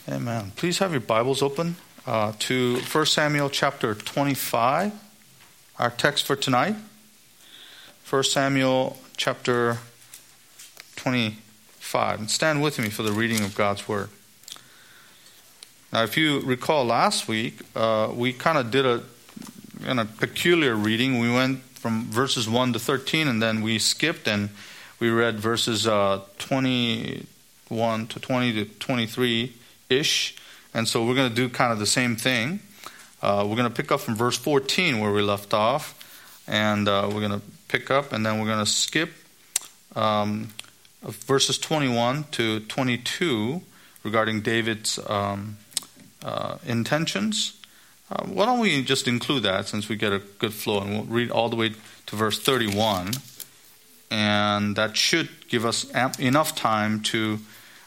Amen. Please have your Bibles open to 1 Samuel chapter 25, our text for tonight. 1 Samuel chapter 25. And stand with me for the reading of God's Word. Now, if you recall last week, we kind of did a peculiar reading. We went from verses 1 to 13, and then we skipped and we read verses 21 to 20 to 23-ish. And so we're going to do kind of the same thing. We're going to pick up from verse 14 where we left off. And we're going to pick up, and then we're going to skip verses 21 to 22 regarding David's intentions. Why don't we just include that since we get a good flow, and we'll read all the way to verse 31, and that should give us enough time to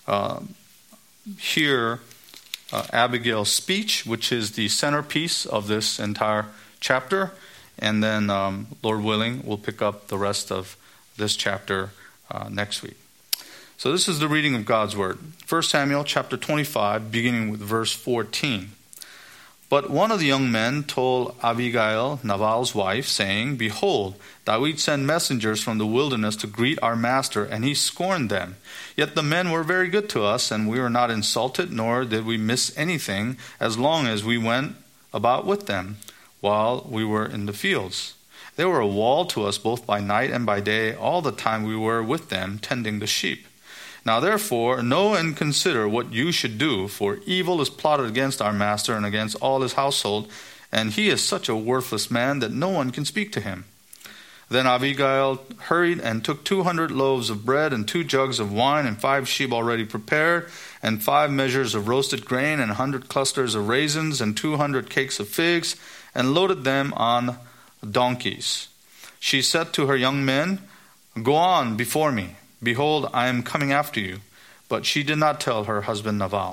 hear Abigail's speech, which is the centerpiece of this entire chapter, and then, Lord willing, we'll pick up the rest of this chapter next week. So this is the reading of God's Word. 1 Samuel chapter 25, beginning with verse 14. But one of the young men told Abigail, Nabal's wife, saying, Behold, David sent messengers from the wilderness to greet our master, and he scorned them. Yet the men were very good to us, and we were not insulted, nor did we miss anything, as long as we went about with them, while we were in the fields. They were a wall to us both by night and by day, all the time we were with them, tending the sheep. Now therefore, know and consider what you should do, for evil is plotted against our master and against all his household, and he is such a worthless man that no one can speak to him. Then Abigail hurried and took 200 loaves of bread and 2 jugs of wine and 5 sheep already prepared, and 5 measures of roasted grain and 100 clusters of raisins and 200 cakes of figs, and loaded them on donkeys. She said to her young men, Go on before me. Behold, I am coming after you. But she did not tell her husband Nabal.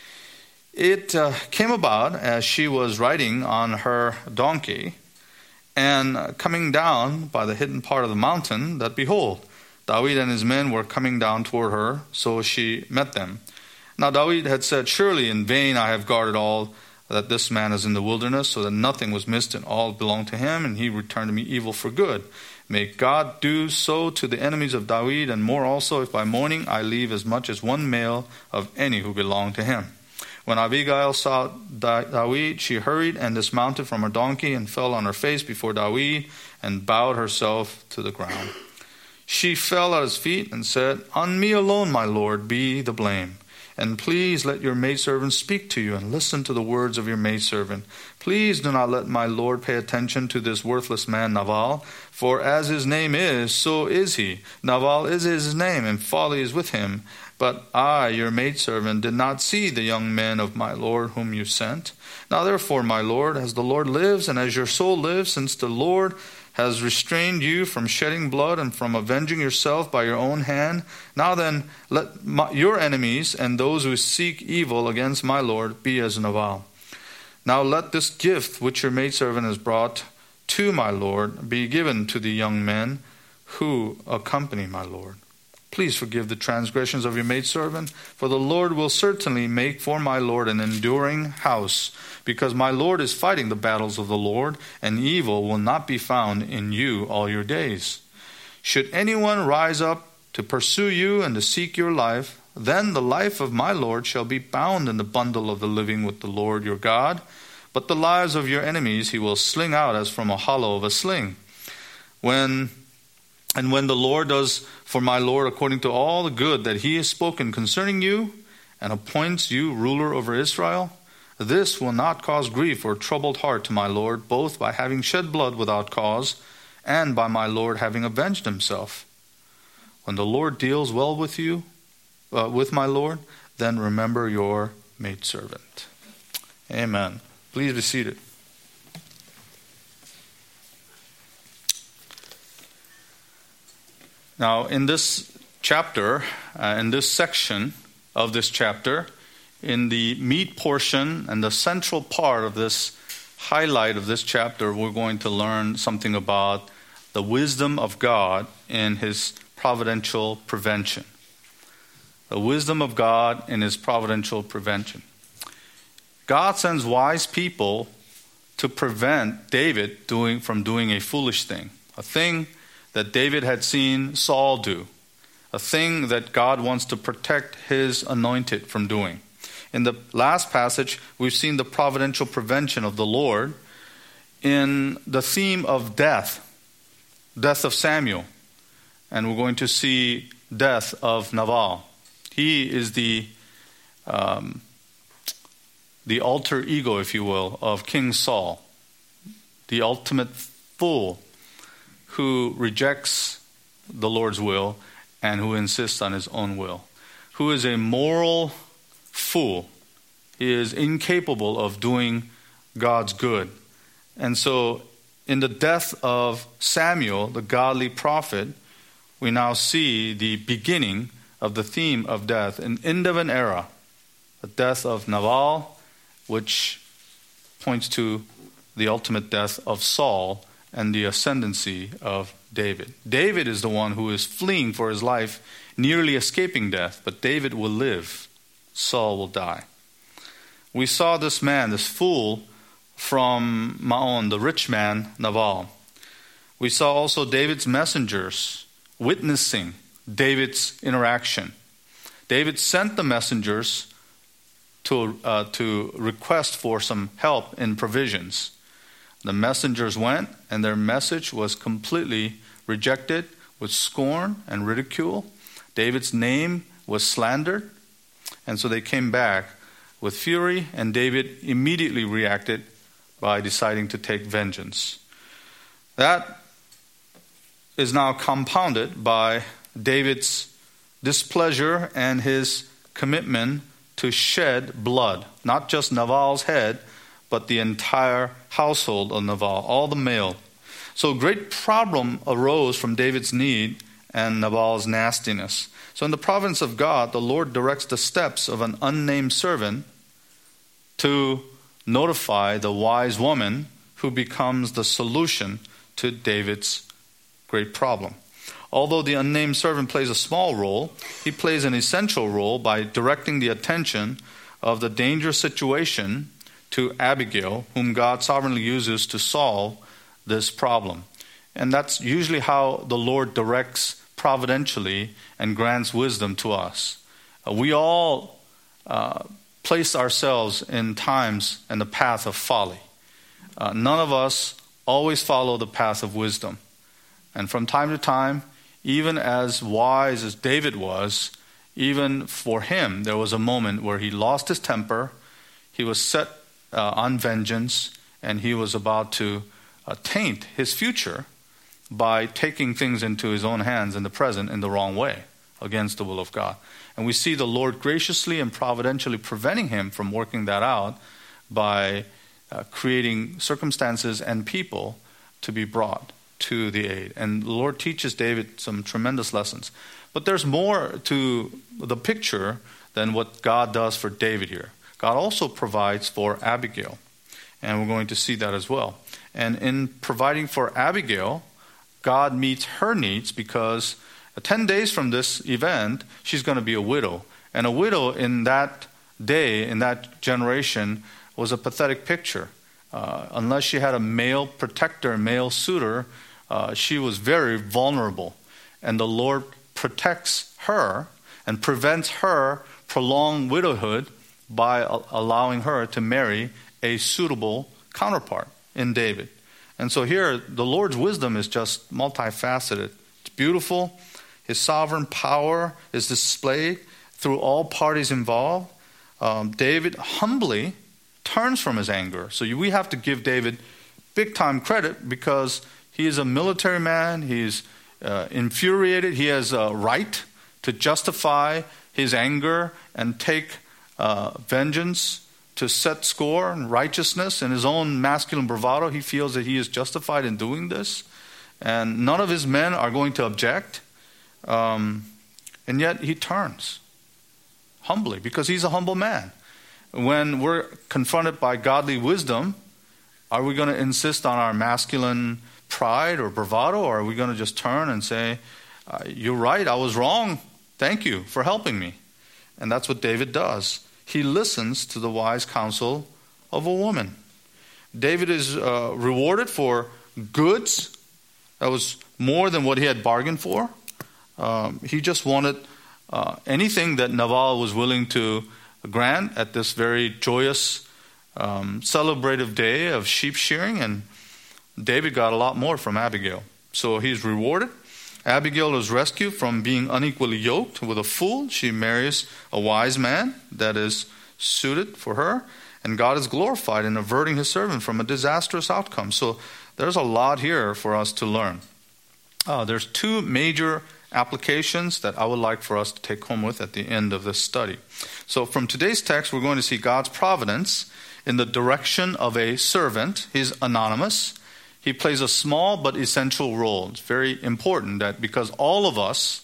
It came about as she was riding on her donkey and coming down by the hidden part of the mountain that, behold, David and his men were coming down toward her, so she met them. Now David had said, Surely in vain I have guarded all that this man is in the wilderness, so that nothing was missed and all belonged to him, and he returned to me evil for good. May God do so to the enemies of David, and more also, if by morning I leave as much as one male of any who belong to him. When Abigail saw David, she hurried and dismounted from her donkey and fell on her face before David and bowed herself to the ground. She fell at his feet and said, On me alone, my Lord, be the blame. And please let your maidservant speak to you, and listen to the words of your maidservant. Please do not let my Lord pay attention to this worthless man Nabal, for as his name is, so is he. Nabal is his name, and folly is with him. But I, your maidservant, did not see the young men of my Lord whom you sent. Now therefore, my Lord, as the Lord lives, and as your soul lives, since the Lord has restrained you from shedding blood and from avenging yourself by your own hand, now then let your enemies and those who seek evil against my Lord be as Nabal. Now let this gift which your maidservant has brought to my Lord be given to the young men who accompany my Lord. Please forgive the transgressions of your maidservant, for the Lord will certainly make for my Lord an enduring house, because my Lord is fighting the battles of the Lord, and evil will not be found in you all your days. Should anyone rise up to pursue you and to seek your life, then the life of my Lord shall be bound in the bundle of the living with the Lord your God, but the lives of your enemies he will sling out as from a hollow of a sling. When the Lord does for my Lord according to all the good that he has spoken concerning you, and appoints you ruler over Israel, this will not cause grief or troubled heart to my Lord, both by having shed blood without cause, and by my Lord having avenged himself. When the Lord deals well with you, with my Lord, then remember your maidservant. Amen. Please be seated. Now, in this chapter, in this section of this chapter, in the meat portion and the central part of this highlight of this chapter, we're going to learn something about the wisdom of God in his providential prevention. The wisdom of God in his providential prevention. God sends wise people to prevent David from doing a foolish thing, a thing that David had seen Saul do, a thing that God wants to protect his anointed from doing. In the last passage, we've seen the providential prevention of the Lord in the theme of death of Samuel. And we're going to see death of Nabal. He is the alter ego, if you will, of King Saul, the ultimate fool who rejects the Lord's will and who insists on his own will, who is a moral fool. He is incapable of doing God's good. And so in the death of Samuel, the godly prophet, we now see the beginning of the theme of death, an end of an era, the death of Nabal, which points to the ultimate death of Saul and the ascendancy of David. David is the one who is fleeing for his life, nearly escaping death, but David will live. Saul will die. We saw this man, this fool from Maon, the rich man, Nabal. We saw also David's messengers witnessing David's interaction. David sent the messengers to request for some help in provisions. The messengers went, and their message was completely rejected with scorn and ridicule. David's name was slandered, and so they came back with fury, and David immediately reacted by deciding to take vengeance. That is now compounded by David's displeasure and his commitment to shed blood, not just Nabal's head, but the entire household of Nabal, all the male. So a great problem arose from David's need and Nabal's nastiness. So in the providence of God, the Lord directs the steps of an unnamed servant to notify the wise woman who becomes the solution to David's great problem. Although the unnamed servant plays a small role, he plays an essential role by directing the attention of the dangerous situation to Abigail, whom God sovereignly uses to solve this problem. And that's usually how the Lord directs providentially and grants wisdom to us. We all place ourselves in times and the path of folly. None of us always follow the path of wisdom. And from time to time, even as wise as David was, even for him, there was a moment where he lost his temper, he was set on vengeance, and he was about to taint his future by taking things into his own hands in the present in the wrong way, against the will of God. And we see the Lord graciously and providentially preventing him from working that out by creating circumstances and people to be brought to the aid. And the Lord teaches David some tremendous lessons. But there's more to the picture than what God does for David here. God also provides for Abigail, and we're going to see that as well. And in providing for Abigail, God meets her needs because 10 days from this event, she's going to be a widow. And a widow in that day, in that generation, was a pathetic picture. Unless she had a male protector, male suitor, she was very vulnerable. And the Lord protects her and prevents her prolonged widowhood by allowing her to marry a suitable counterpart in David. And so here, the Lord's wisdom is just multifaceted. It's beautiful. His sovereign power is displayed through all parties involved. David humbly turns from his anger. So we have to give David big time credit because he is a military man. He's infuriated. He has a right to justify his anger and take vengeance, to set score and righteousness. In his own masculine bravado, he feels that he is justified in doing this. And none of his men are going to object. And yet he turns humbly because he's a humble man. When we're confronted by godly wisdom, are we going to insist on our masculine pride or bravado, or are we going to just turn and say, you're right, I was wrong. Thank you for helping me. And that's what David does. He listens to the wise counsel of a woman. David is rewarded for goods. That was more than what he had bargained for. He just wanted anything that Nabal was willing to grant at this very joyous, celebrative day of sheep shearing, and David got a lot more from Abigail. So he's rewarded. Abigail is rescued from being unequally yoked with a fool. She marries a wise man that is suited for her, and God is glorified in averting his servant from a disastrous outcome. So there's a lot here for us to learn. There's two major applications that I would like for us to take home with at the end of this study. So from today's text, we're going to see God's providence in the direction of a servant. He's anonymous. He plays a small but essential role. It's very important that because all of us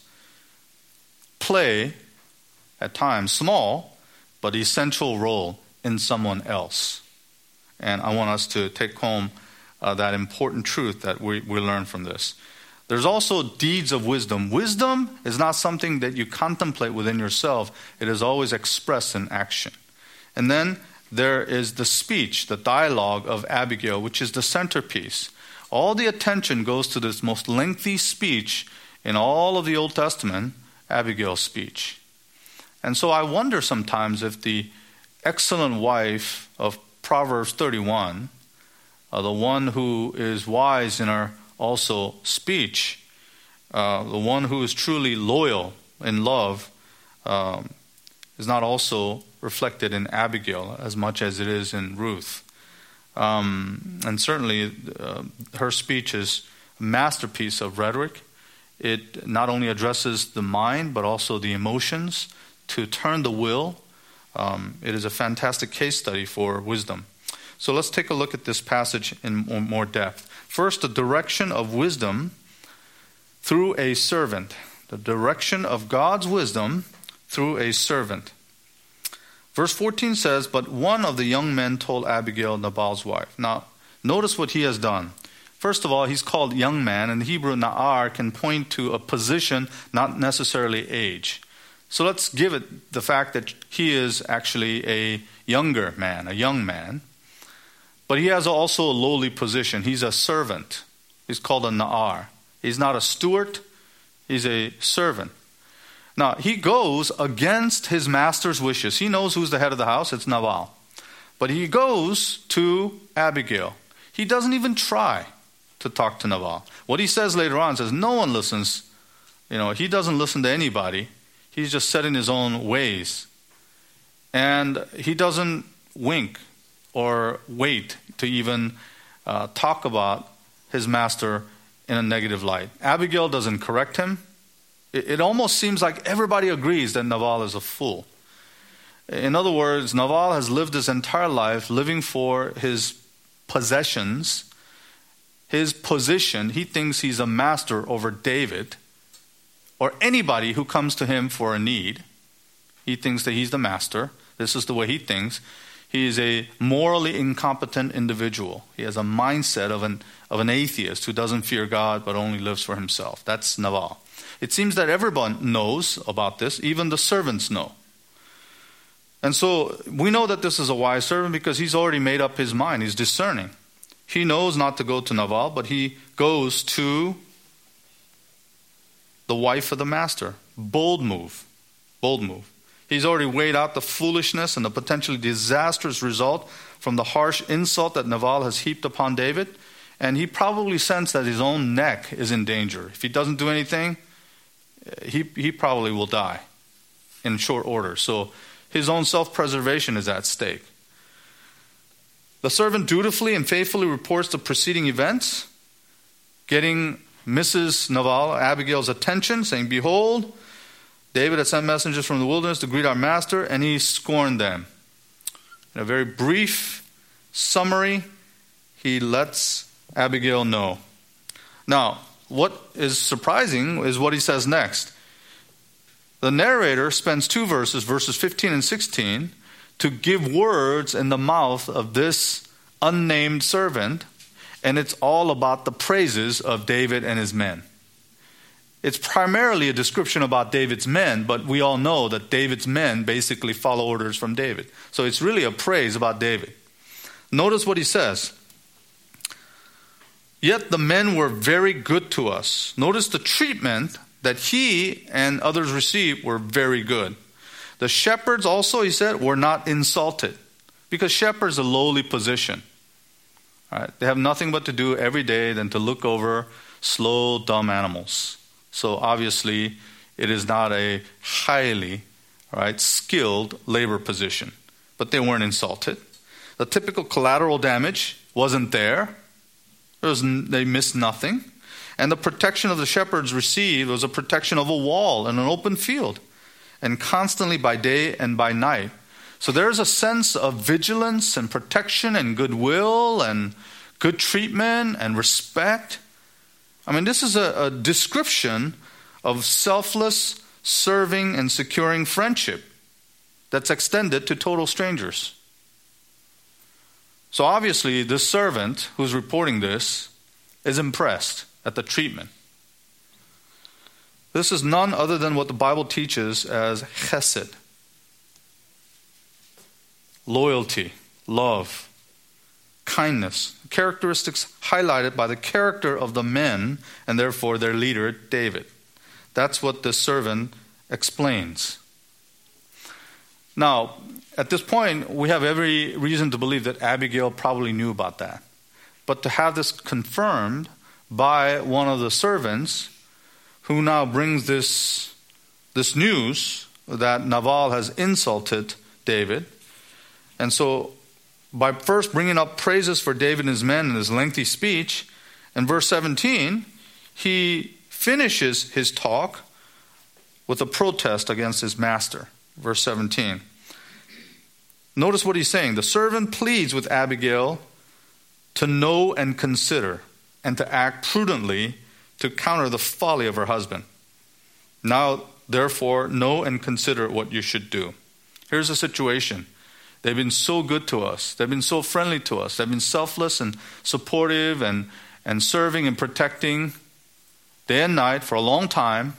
play, at times, small but essential role in someone else. And I want us to take home that important truth that we learn from this. There's also deeds of wisdom. Wisdom is not something that you contemplate within yourself. It is always expressed in action. And then there is the speech, the dialogue of Abigail, which is the centerpiece. All the attention goes to this most lengthy speech in all of the Old Testament, Abigail's speech. And so I wonder sometimes if the excellent wife of Proverbs 31, the one who is wise in her also speech, the one who is truly loyal in love, is not also reflected in Abigail as much as it is in Ruth. And certainly her speech is a masterpiece of rhetoric. It not only addresses the mind but also the emotions to turn the will. It is a fantastic case study for wisdom. So let's take a look at this passage in more depth. First, the direction of wisdom through a servant. The direction of God's wisdom through a servant. Verse 14 says, "But one of the young men told Abigail, Nabal's wife." Now, notice what he has done. First of all, he's called young man. In the Hebrew, na'ar can point to a position, not necessarily age. So let's give it the fact that he is actually a younger man, a young man. But he has also a lowly position. He's a servant. He's called a na'ar. He's not a steward. He's a servant. Now, he goes against his master's wishes. He knows who's the head of the house. It's Nabal. But he goes to Abigail. He doesn't even try to talk to Nabal. What he says later on says, no one listens. He doesn't listen to anybody. He's just set in his own ways. And he doesn't wink or wait to even talk about his master in a negative light. Abigail doesn't correct him. It almost seems like everybody agrees that Nabal is a fool. In other words, Nabal has lived his entire life living for his possessions, his position. He thinks he's a master over David or anybody who comes to him for a need. He thinks that he's the master. This is the way he thinks. He is a morally incompetent individual. He has a mindset of an atheist who doesn't fear God but only lives for himself. That's Nabal. It seems that everyone knows about this. Even the servants know. And so we know that this is a wise servant because he's already made up his mind. He's discerning. He knows not to go to Nabal, but he goes to the wife of the master. Bold move. Bold move. He's already weighed out the foolishness and the potentially disastrous result from the harsh insult that Nabal has heaped upon David. And he probably sensed that his own neck is in danger. If he doesn't do anything, he probably will die in short order. So his own self-preservation is at stake. The servant dutifully and faithfully reports the preceding events, getting Mrs. Nabal, Abigail's attention, saying, "Behold, David had sent messengers from the wilderness to greet our master, and he scorned them." In a very brief summary, he lets Abigail know. Now, what is surprising is what he says next. The narrator spends two verses 15 and 16, to give words in the mouth of this unnamed servant, and it's all about the praises of David and his men. It's primarily a description about David's men, but we all know that David's men basically follow orders from David. So it's really a praise about David. Notice what he says. Yet the men were very good to us. Notice the treatment that he and others received were very good. The shepherds also, he said, were not insulted. Because shepherds are a lowly position. All right? They have nothing but to do every day than to look over slow, dumb animals. So obviously, it is not a highly skilled labor position. But they weren't insulted. The typical collateral damage wasn't there. They missed nothing. And the protection of the shepherds received was a protection of a wall and an open field, and constantly by day and by night. So there's a sense of vigilance and protection and goodwill and good treatment and respect. I mean, this is a description of selfless serving and securing friendship that's extended to total strangers. So obviously, this servant who's reporting this is impressed at the treatment. This is none other than what the Bible teaches as chesed. Loyalty, love, kindness. Characteristics highlighted by the character of the men and therefore their leader, David. That's what this servant explains. Now, at this point, we have every reason to believe that Abigail probably knew about that. But to have this confirmed by one of the servants who now brings this news that Nabal has insulted David. And so by first bringing up praises for David and his men in his lengthy speech, in verse 17, he finishes his talk with a protest against his master. Verse 17. Notice what he's saying. The servant pleads with Abigail to know and consider and to act prudently to counter the folly of her husband. Now, therefore, know and consider what you should do. Here's the situation. They've been so good to us. They've been so friendly to us. They've been selfless and supportive and serving and protecting day and night for a long time.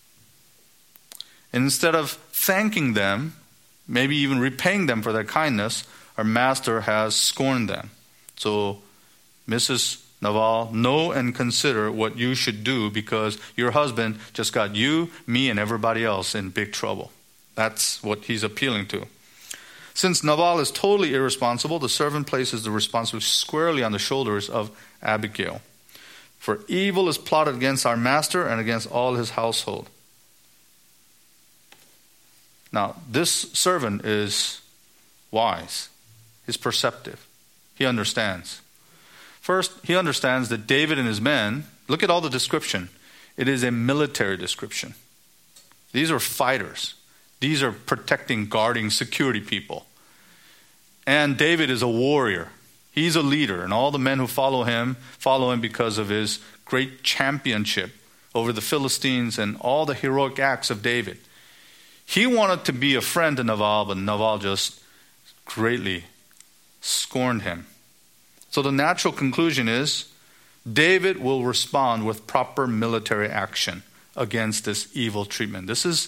And instead of thanking them, maybe even repaying them for their kindness, our master has scorned them. So, Mrs. Nabal, know and consider what you should do because your husband just got you, me, and everybody else in big trouble. That's what he's appealing to. Since Nabal is totally irresponsible, the servant places the responsibility squarely on the shoulders of Abigail. For evil is plotted against our master and against all his household. Now, this servant is wise. He's perceptive. He understands. First, he understands that David and his men, look at all the description. It is a military description. These are fighters. These are protecting, guarding, security people. And David is a warrior. He's a leader. And all the men who follow him because of his great championship over the Philistines and all the heroic acts of David. He wanted to be a friend to Nabal, but Nabal just greatly scorned him. So the natural conclusion is David will respond with proper military action against this evil treatment. This is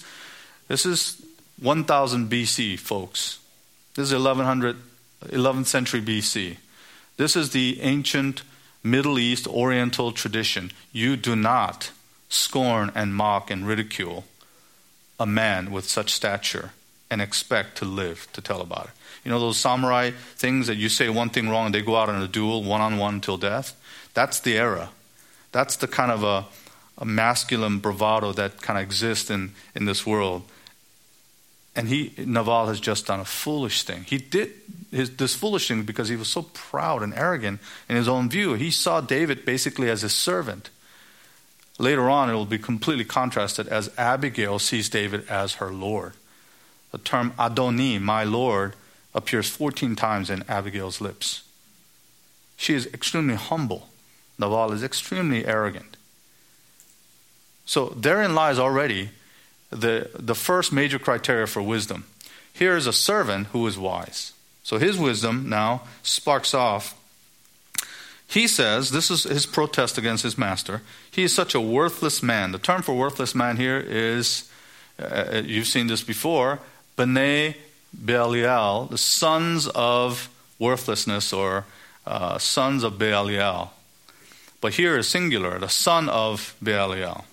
1000 BC, folks. This is 11th century BC. This is the ancient Middle East Oriental tradition. You do not scorn and mock and ridicule a man with such stature and expect to live to tell about it. You know those samurai things that you say one thing wrong and they go out on a duel one-on-one till death? That's the era. That's the kind of a masculine bravado that kind of exists in this world. And Nabal has just done a foolish thing. He did this foolish thing because he was so proud and arrogant in his own view. He saw David basically as his servant. Later on, it will be completely contrasted as Abigail sees David as her Lord. The term Adoni, my Lord, appears 14 times in Abigail's lips. She is extremely humble. Nabal is extremely arrogant. So therein lies already the first major criteria for wisdom. Here is a servant who is wise. So his wisdom now sparks off. He says, this is his protest against his master, he is such a worthless man. The term for worthless man here is, you've seen this before, Bnei Belial, the sons of worthlessness or sons of Belial. But here is singular, the son of Belial.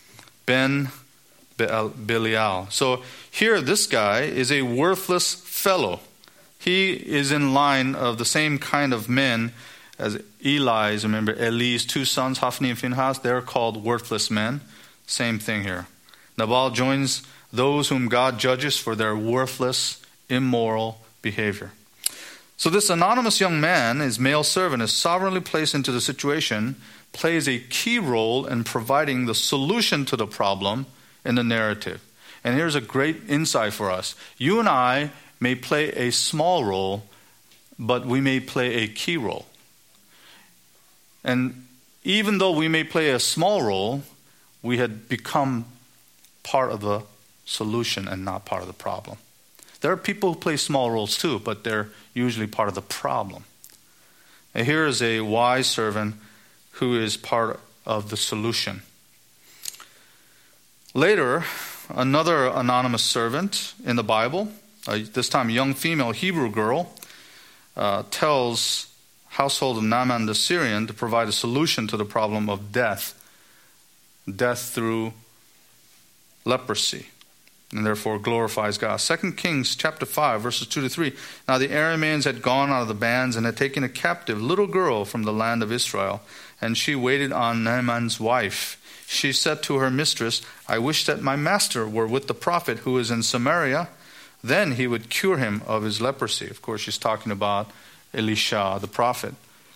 Belial. So here this guy is a worthless fellow. He is in line of the same kind of men as Eli's. Remember Eli's two sons, Hophni and Phinehas, they're called worthless men. Same thing here. Nabal joins those whom God judges for their worthless, immoral behavior. So this anonymous young man, his male servant, is sovereignly placed into the situation, plays a key role in providing the solution to the problem in the narrative. And here's a great insight for us. You and I may play a small role, but we may play a key role. And even though we may play a small role, we had become part of the solution and not part of the problem. There are people who play small roles too, but they're usually part of the problem. And here is a wise servant who is part of the solution. Later, another anonymous servant in the Bible, this time a young female Hebrew girl, tells household of Naaman the Syrian to provide a solution to the problem of death through leprosy, and therefore glorifies God. 2 Kings chapter 5, verses 2 to 3. Now the Arameans had gone out of the bands and had taken a captive little girl from the land of Israel, and she waited on Naaman's wife. She said to her mistress, I wish that my master were with the prophet who is in Samaria. Then he would cure him of his leprosy. Of course, she's talking about Elisha, the prophet.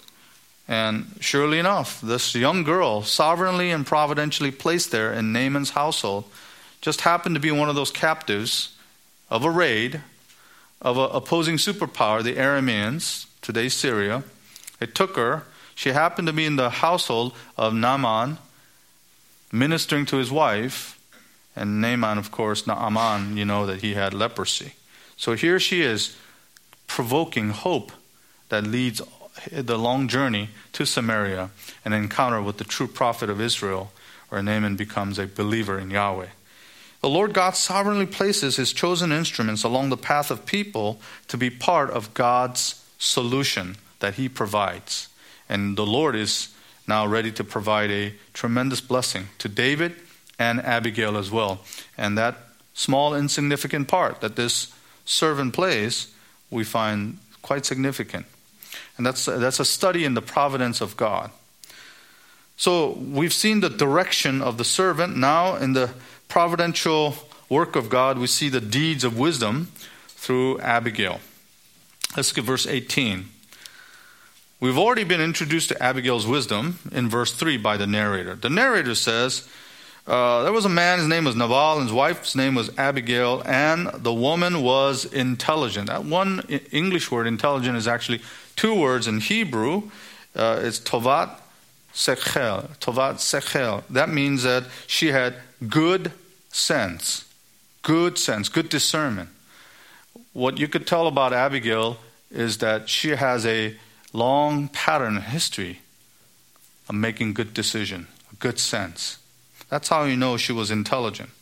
And surely enough, this young girl, sovereignly and providentially placed there in Naaman's household, just happened to be one of those captives of a raid of an opposing superpower, the Arameans, today's Syria. They took her. She happened to be in the household of Naaman, ministering to his wife. And Naaman, of course, Naaman, you know that he had leprosy. So here she is, provoking hope that leads the long journey to Samaria, an encounter with the true prophet of Israel, where Naaman becomes a believer in Yahweh. The Lord God sovereignly places his chosen instruments along the path of people to be part of God's solution that he provides. And the Lord is now ready to provide a tremendous blessing to David and Abigail as well. And that small, insignificant part that this servant plays, we find quite significant. And that's a study in the providence of God. So we've seen the direction of the servant. Now in the providential work of God, we see the deeds of wisdom through Abigail. Let's look at verse 18. We've already been introduced to Abigail's wisdom in verse 3 by the narrator. The narrator says, there was a man, his name was Nabal, and his wife's name was Abigail, and the woman was intelligent. That one English word, intelligent, is actually two words in Hebrew. It's tovat sechel. Tovat sechel. That means that she had good sense, good discernment. What you could tell about Abigail is that she has a long pattern history of making good decision, good sense. That's how you know she was intelligent.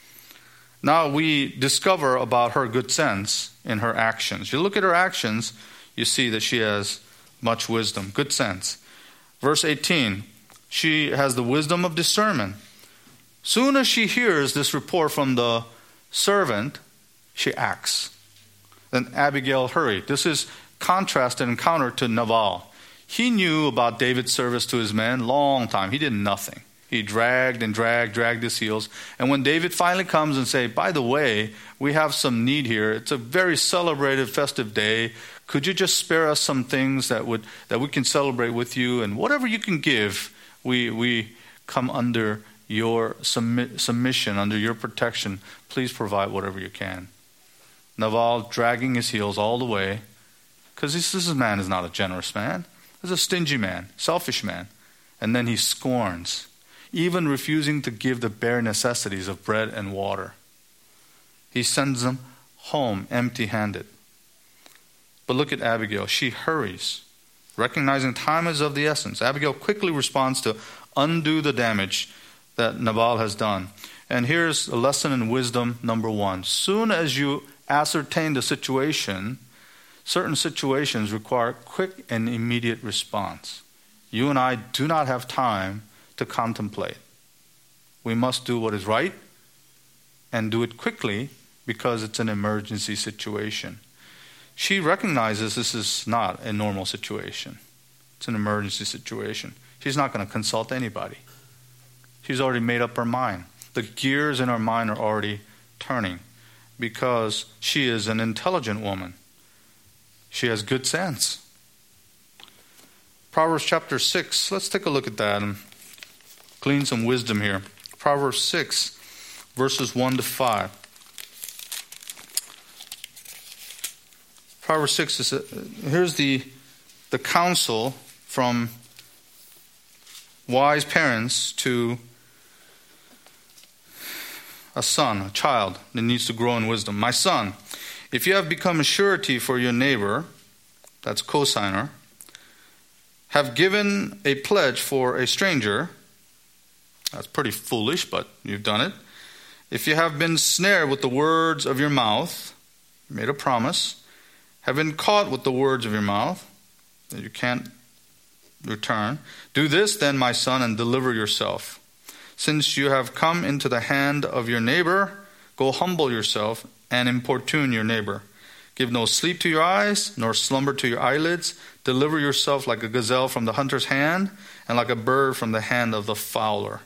Now we discover about her good sense in her actions. You look at her actions, you see that she has much wisdom, good sense. Verse 18, she has the wisdom of discernment. Soon as she hears this report from the servant, she acts. Then Abigail hurried. This is contrast and counter to Nabal. He knew about David's service to his men long time. He did nothing. He dragged his heels. And when David finally comes and say, by the way, we have some need here. It's a very celebrated, festive day. Could you just spare us some things that we can celebrate with you? And whatever you can give, we come under your submission, under your protection. Please provide whatever you can. Nabal dragging his heels all the way, because this man is not a generous man. He's a stingy man, selfish man. And then he scorns, even refusing to give the bare necessities of bread and water. He sends them home empty-handed. But look at Abigail. She hurries, recognizing time is of the essence. Abigail quickly responds to undo the damage that Nabal has done. And here's a lesson in wisdom number 1. Soon as you ascertain the situation, certain situations require quick and immediate response. You and I do not have time to contemplate. We must do what is right and do it quickly because it's an emergency situation. She recognizes this is not a normal situation. It's an emergency situation. She's not going to consult anybody. She's already made up her mind. The gears in her mind are already turning because she is an intelligent woman. She has good sense. Proverbs chapter 6, let's take a look at that and glean some wisdom here. Proverbs 6, verses 1 to 5. Proverbs 6 is here's the counsel from wise parents to a son, a child that needs to grow in wisdom. My son, if you have become a surety for your neighbor, that's cosigner, have given a pledge for a stranger, that's pretty foolish, but you've done it. If you have been snared with the words of your mouth, made a promise, have been caught with the words of your mouth that you can't return, do this then, my son, and deliver yourself. Since you have come into the hand of your neighbor, go humble yourself and importune your neighbor. Give no sleep to your eyes, nor slumber to your eyelids. Deliver yourself like a gazelle from the hunter's hand, and like a bird from the hand of the fowler.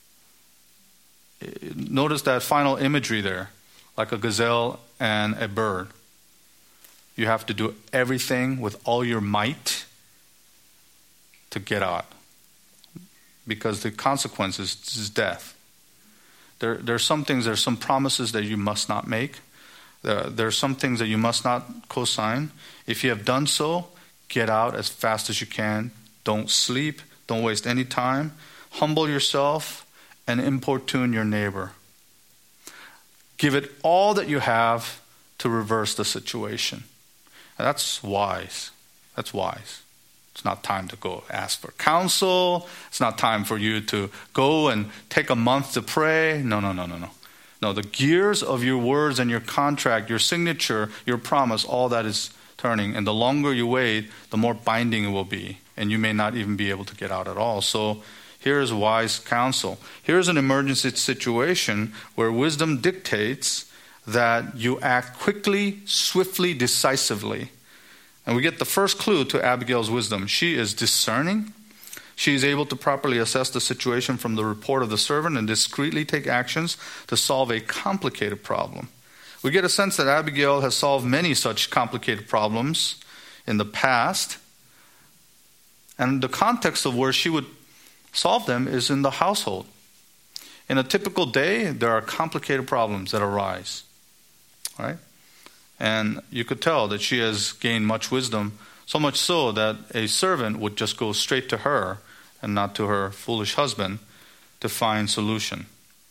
Notice that final imagery there, like a gazelle and a bird. You have to do everything with all your might to get out, because the consequence is death. There's some things, there's some promises that you must not make. There's some things that you must not co-sign. If you have done so, get out as fast as you can. Don't sleep. Don't waste any time. Humble yourself and importune your neighbor. Give it all that you have to reverse the situation. And that's wise. That's wise. It's not time to go ask for counsel. It's not time for you to go and take a month to pray. No. No, the gears of your words and your contract, your signature, your promise, all that is turning. And the longer you wait, the more binding it will be. And you may not even be able to get out at all. So here is wise counsel. Here's an emergency situation where wisdom dictates that you act quickly, swiftly, decisively. And we get the first clue to Abigail's wisdom. She is discerning. She is able to properly assess the situation from the report of the servant and discreetly take actions to solve a complicated problem. We get a sense that Abigail has solved many such complicated problems in the past. And the context of where she would solve them is in the household. In a typical day, there are complicated problems that arise. Right? And you could tell that she has gained much wisdom, so much so that a servant would just go straight to her and not to her foolish husband to find solution.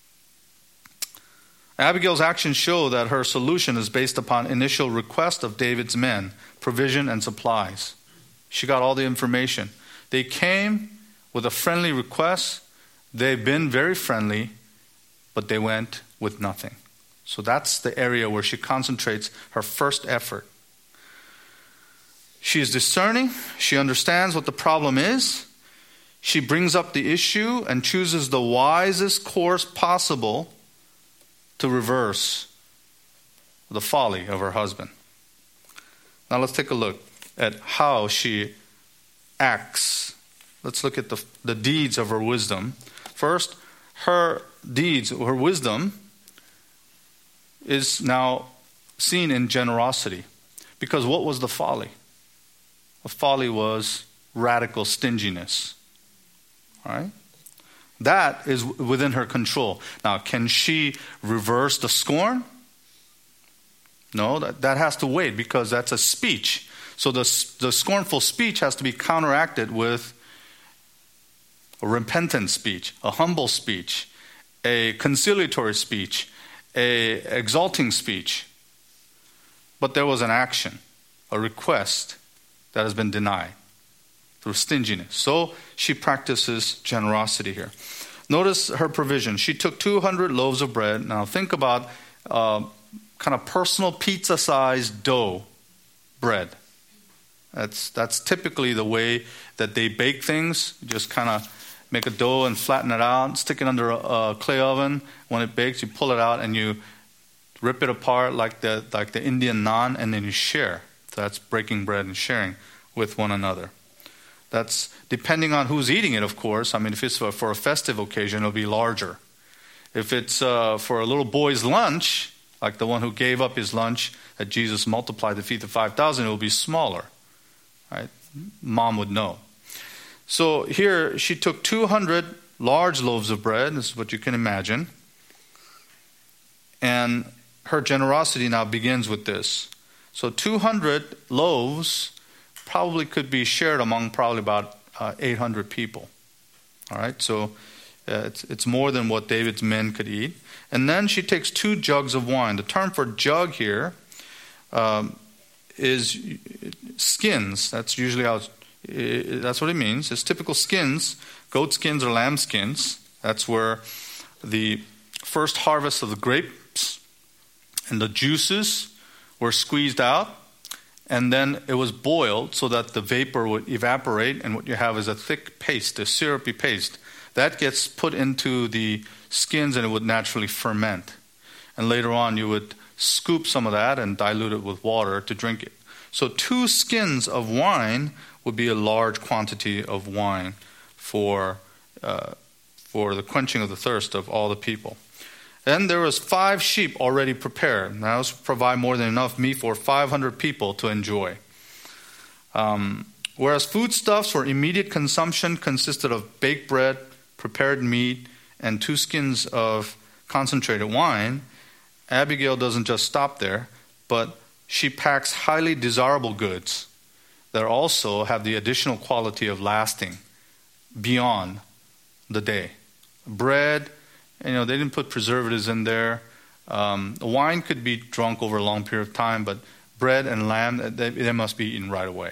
Abigail's actions show that her solution is based upon initial request of David's men, provision and supplies. She got all the information. They came with a friendly request. They've been very friendly, but they went with nothing. So that's the area where she concentrates her first effort. She is discerning. She understands what the problem is. She brings up the issue and chooses the wisest course possible to reverse the folly of her husband. Now let's take a look at how she acts. Let's look at the deeds of her wisdom. First, her deeds, her wisdom, is now seen in generosity. Because what was the folly? The folly was radical stinginess. All right? That is within her control. Now, can she reverse the scorn? No, that has to wait because that's a speech. So the scornful speech has to be counteracted with a repentant speech, a humble speech, a conciliatory speech, a exalting speech. But there was an action, a request that has been denied through stinginess. So she practices generosity here. Notice her provision. She took 200 loaves of bread. Now think about kind of personal pizza-sized dough bread. That's typically the way that they bake things. You just kind of make a dough and flatten it out, stick it under a clay oven. When it bakes, you pull it out and you rip it apart like the Indian naan, and then you share. So that's breaking bread and sharing with one another. That's depending on who's eating it, of course. I mean, if it's for a festive occasion, it'll be larger. If it's for a little boy's lunch, like the one who gave up his lunch that Jesus multiplied to feed the 5,000, it will be smaller. Right? Mom would know. So here she took 200 large loaves of bread. This is what you can imagine. And her generosity now begins with this. So 200 loaves probably could be shared among probably about 800 people. All right, so it's more than what David's men could eat. And then she takes 2 jugs of wine. The term for jug here is skins. That's usually how that's what it means. It's typical skins, goat skins or lamb skins. That's where the first harvest of the grapes and the juices were squeezed out, and then it was boiled so that the vapor would evaporate, and what you have is a thick paste, a syrupy paste. That gets put into the skins and it would naturally ferment. And later on you would scoop some of that and dilute it with water to drink it. So 2 skins of wine would be a large quantity of wine for the quenching of the thirst of all the people. Then there was 5 sheep already prepared. Now this would provide more than enough meat for 500 people to enjoy. Whereas foodstuffs for immediate consumption consisted of baked bread, prepared meat, and 2 skins of concentrated wine, Abigail doesn't just stop there, but she packs highly desirable goods that also have the additional quality of lasting beyond the day. Bread, they didn't put preservatives in there. Wine could be drunk over a long period of time, but bread and lamb, they must be eaten right away.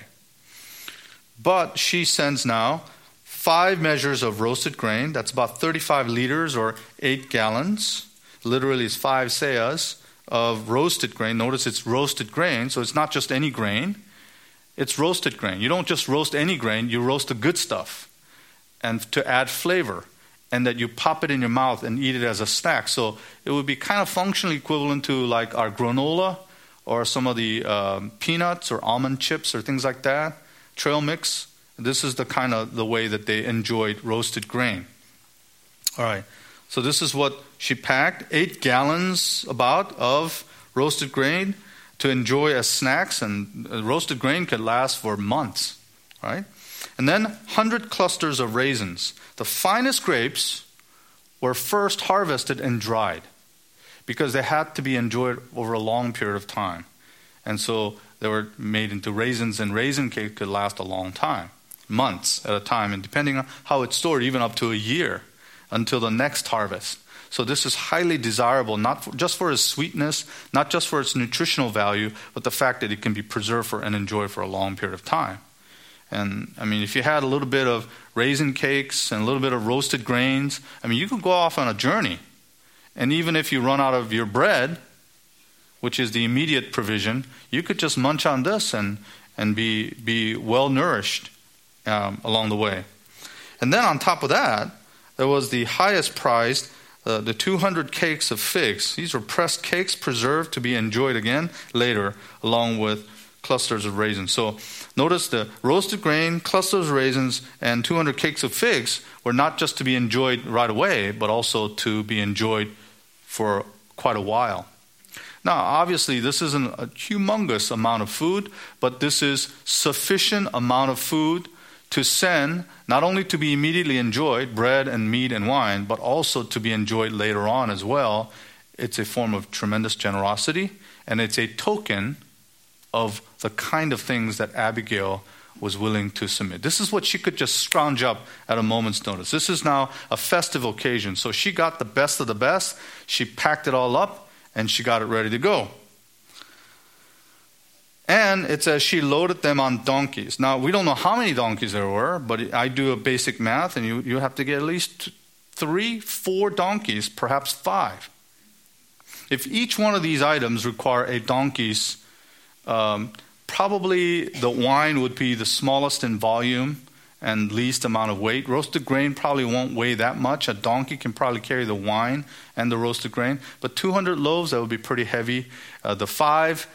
But she sends now 5 measures of roasted grain. That's about 35 liters or 8 gallons. Literally, it's 5 seahs of roasted grain. Notice it's roasted grain, so it's not just any grain. It's roasted grain. You don't just roast any grain, you roast the good stuff, and to add flavor, and that you pop it in your mouth and eat it as a snack. So it would be kind of functionally equivalent to like our granola or some of the peanuts or almond chips or things like that, trail mix. This is the way that they enjoyed roasted grain. All right. So this is what she packed, 8 gallons about of roasted grain to enjoy as snacks, and roasted grain could last for months, right? And then 100 clusters of raisins. The finest grapes were first harvested and dried because they had to be enjoyed over a long period of time. And so they were made into raisins, and raisin cake could last a long time, months at a time, and depending on how it's stored, even up to a year until the next harvest. So this is highly desirable, not just for its sweetness, not just for its nutritional value, but the fact that it can be preserved and enjoyed for a long period of time. And I mean, if you had a little bit of raisin cakes and a little bit of roasted grains, I mean, you could go off on a journey. And even if you run out of your bread, which is the immediate provision, you could just munch on this and be well nourished along the way. And then on top of that, there was the highest prized, the 200 cakes of figs. These were pressed cakes preserved to be enjoyed again later, along with clusters of raisins. So notice the roasted grain, clusters of raisins, and 200 cakes of figs were not just to be enjoyed right away, but also to be enjoyed for quite a while. Now, obviously, this isn't a humongous amount of food, but this is sufficient amount of food to send, not only to be immediately enjoyed, bread and meat and wine, but also to be enjoyed later on as well. It's a form of tremendous generosity, and it's a token of the kind of things that Abigail was willing to submit. This is what she could just scrounge up at a moment's notice. This is now a festive occasion. So she got the best of the best. She packed it all up, and she got it ready to go. And it says she loaded them on donkeys. Now, we don't know how many donkeys there were, but I do a basic math, and you have to get at least 3, 4 donkeys, perhaps 5. If each one of these items require a donkey's Probably the wine would be the smallest in volume and least amount of weight. Roasted grain probably won't weigh that much. A donkey can probably carry the wine and the roasted grain. But 200 loaves, that would be pretty heavy. The 5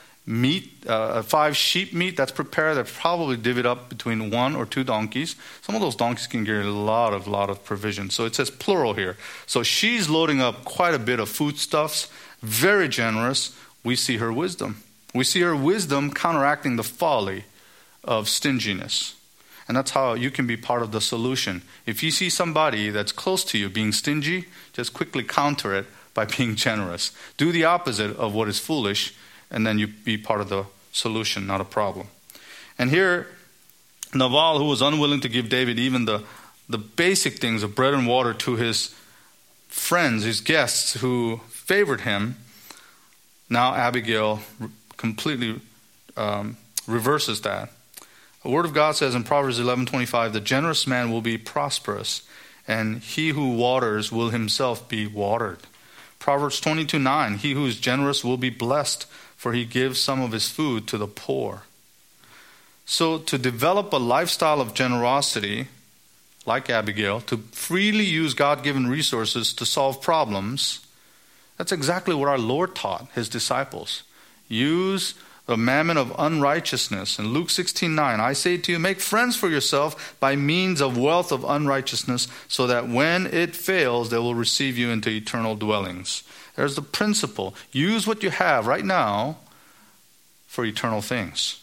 sheep meat that's prepared, that's probably divvied up between 1 or 2 donkeys. Some of those donkeys can carry a lot of provisions. So it says plural here. So she's loading up quite a bit of foodstuffs, very generous. We see her wisdom. We see her wisdom counteracting the folly of stinginess. And that's how you can be part of the solution. If you see somebody that's close to you being stingy, just quickly counter it by being generous. Do the opposite of what is foolish, and then you be part of the solution, not a problem. And here, Nabal, who was unwilling to give David even the basic things of bread and water to his friends, his guests who favored him, now Abigail completely reverses that. The Word of God says in Proverbs 11:25, the generous man will be prosperous, and he who waters will himself be watered. Proverbs 22:9, he who is generous will be blessed, for he gives some of his food to the poor. So to develop a lifestyle of generosity, like Abigail, to freely use God-given resources to solve problems, that's exactly what our Lord taught his disciples. Use the mammon of unrighteousness. In Luke 16:9, I say to you, make friends for yourself by means of wealth of unrighteousness, so that when it fails, they will receive you into eternal dwellings. There's the principle. Use what you have right now for eternal things.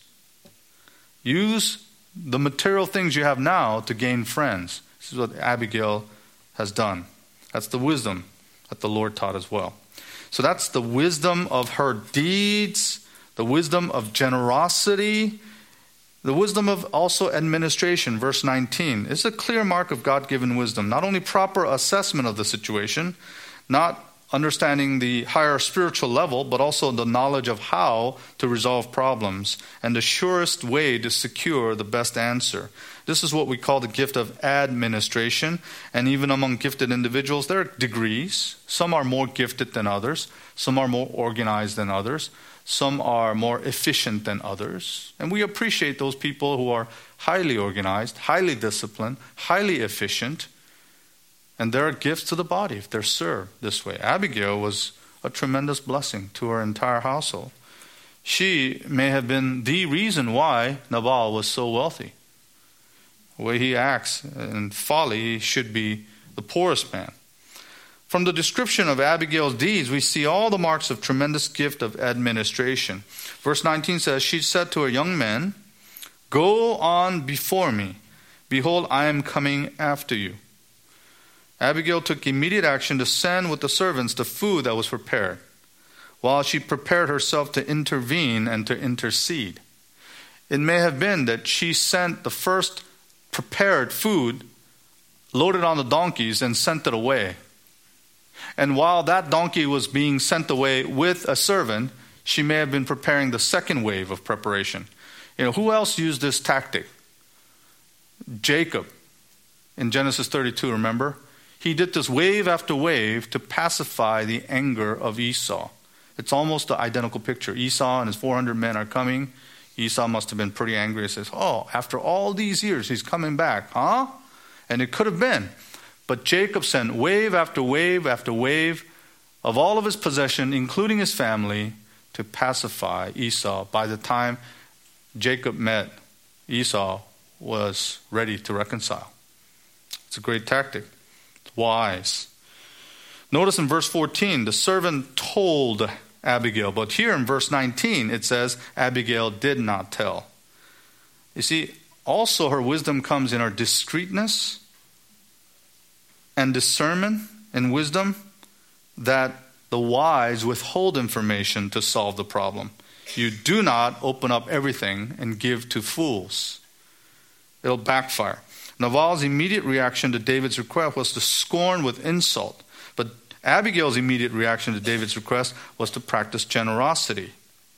Use the material things you have now to gain friends. This is what Abigail has done. That's the wisdom that the Lord taught as well. So that's the wisdom of her deeds, the wisdom of generosity, the wisdom of also administration. Verse 19. It's a clear mark of God-given wisdom. Not only proper assessment of the situation, not understanding the higher spiritual level, but also the knowledge of how to resolve problems and the surest way to secure the best answer. This is what we call the gift of administration. And even among gifted individuals, there are degrees. Some are more gifted than others. Some are more organized than others. Some are more efficient than others. And we appreciate those people who are highly organized, highly disciplined, highly efficient. And there are gifts to the body if they're served this way. Abigail was a tremendous blessing to her entire household. She may have been the reason why Nabal was so wealthy. The way he acts in folly, he should be the poorest man. From the description of Abigail's deeds, we see all the marks of tremendous gift of administration. Verse 19 says, she said to her young men, go on before me. Behold, I am coming after you. Abigail took immediate action to send with the servants the food that was prepared, while she prepared herself to intervene and to intercede. It may have been that she sent the first prepared food, loaded on the donkeys, and sent it away. And while that donkey was being sent away with a servant, she may have been preparing the second wave of preparation. Who else used this tactic? Jacob in Genesis 32, remember? He did this wave after wave to pacify the anger of Esau. It's almost the identical picture. Esau and his 400 men are coming. Esau must have been pretty angry. He says, after all these years, he's coming back, huh? And it could have been. But Jacob sent wave after wave after wave of all of his possession, including his family, to pacify Esau. By the time Jacob met Esau, was ready to reconcile. It's a great tactic. It's wise. Notice in verse 14, the servant told Abigail. But here in verse 19, it says, Abigail did not tell. You see, also her wisdom comes in her discreetness and discernment and wisdom, that the wise withhold information to solve the problem. You do not open up everything and give to fools. It'll backfire. Nabal's immediate reaction to David's request was to scorn with insult. But Abigail's immediate reaction to David's request was to practice generosity.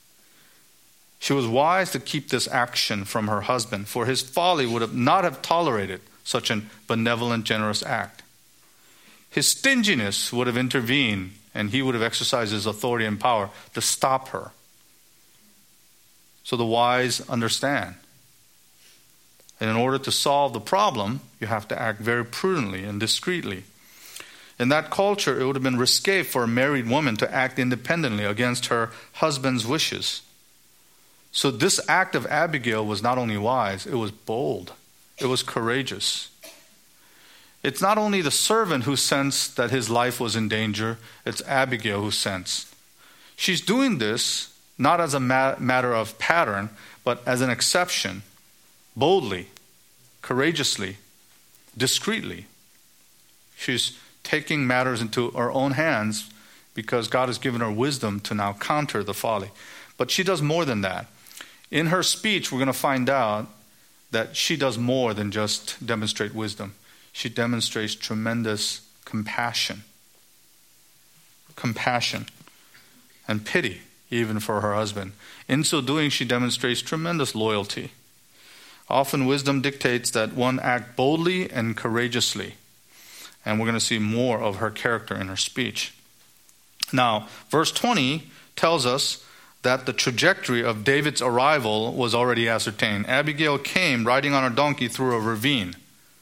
She was wise to keep this action from her husband, for his folly would not have tolerated such a benevolent, generous act. His stinginess would have intervened, and he would have exercised his authority and power to stop her. So the wise understand. And in order to solve the problem, you have to act very prudently and discreetly. In that culture, it would have been risque for a married woman to act independently against her husband's wishes. So this act of Abigail was not only wise, it was bold. It was courageous. It's not only the servant who sensed that his life was in danger, it's Abigail who sensed. She's doing this not as a matter of pattern, but as an exception, boldly, courageously, discreetly. She's taking matters into her own hands because God has given her wisdom to now counter the folly. But she does more than that. In her speech, we're going to find out that she does more than just demonstrate wisdom. She demonstrates tremendous compassion. Compassion and pity, even for her husband. In so doing, she demonstrates tremendous loyalty. Often wisdom dictates that one act boldly and courageously. And we're going to see more of her character in her speech. Now, verse 20 tells us that the trajectory of David's arrival was already ascertained. Abigail came riding on her donkey through a ravine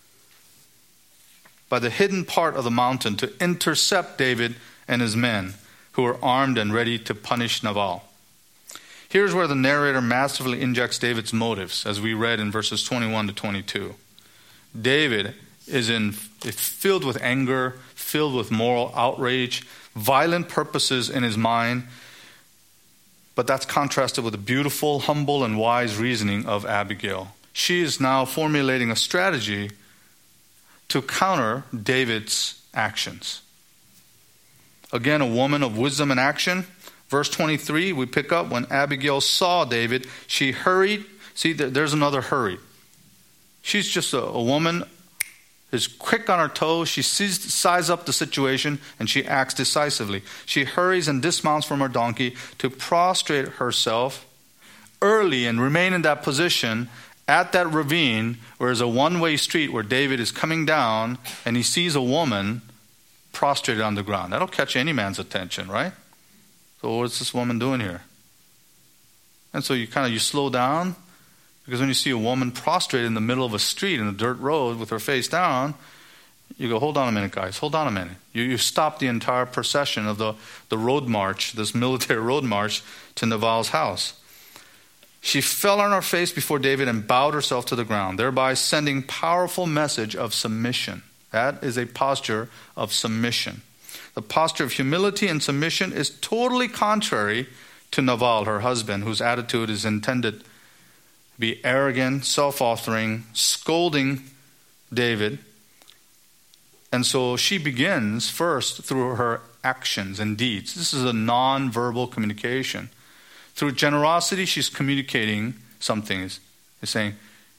by the hidden part of the mountain to intercept David and his men, who were armed and ready to punish Nabal. Here's where the narrator masterfully injects David's motives, as we read in verses 21 to 22. David is filled with anger, filled with moral outrage, violent purposes in his mind, but that's contrasted with the beautiful, humble, and wise reasoning of Abigail. She is now formulating a strategy to counter David's actions. Again, a woman of wisdom and action. Verse 23, we pick up, when Abigail saw David, she hurried. See, there's another hurry. She's just a woman, is quick on her toes. She sizes up the situation, and she acts decisively. She hurries and dismounts from her donkey to prostrate herself early and remain in that position at that ravine, where there's a one-way street where David is coming down, and he sees a woman prostrated on the ground. That'll catch any man's attention, right? So what's this woman doing here? And so you slow down, because when you see a woman prostrated in the middle of a street in a dirt road with her face down, you go, hold on a minute, guys, hold on a minute. You stop the entire procession of the road march, this military road march to Nabal's house. She fell on her face before David and bowed herself to the ground, thereby sending powerful message of submission. That is a posture of submission. The posture of humility and submission is totally contrary to Nabal, her husband, whose attitude is intended to be arrogant, self-authoring, scolding David. And so she begins first through her actions and deeds. This is a non-verbal communication. Through generosity, she's communicating something. Is saying,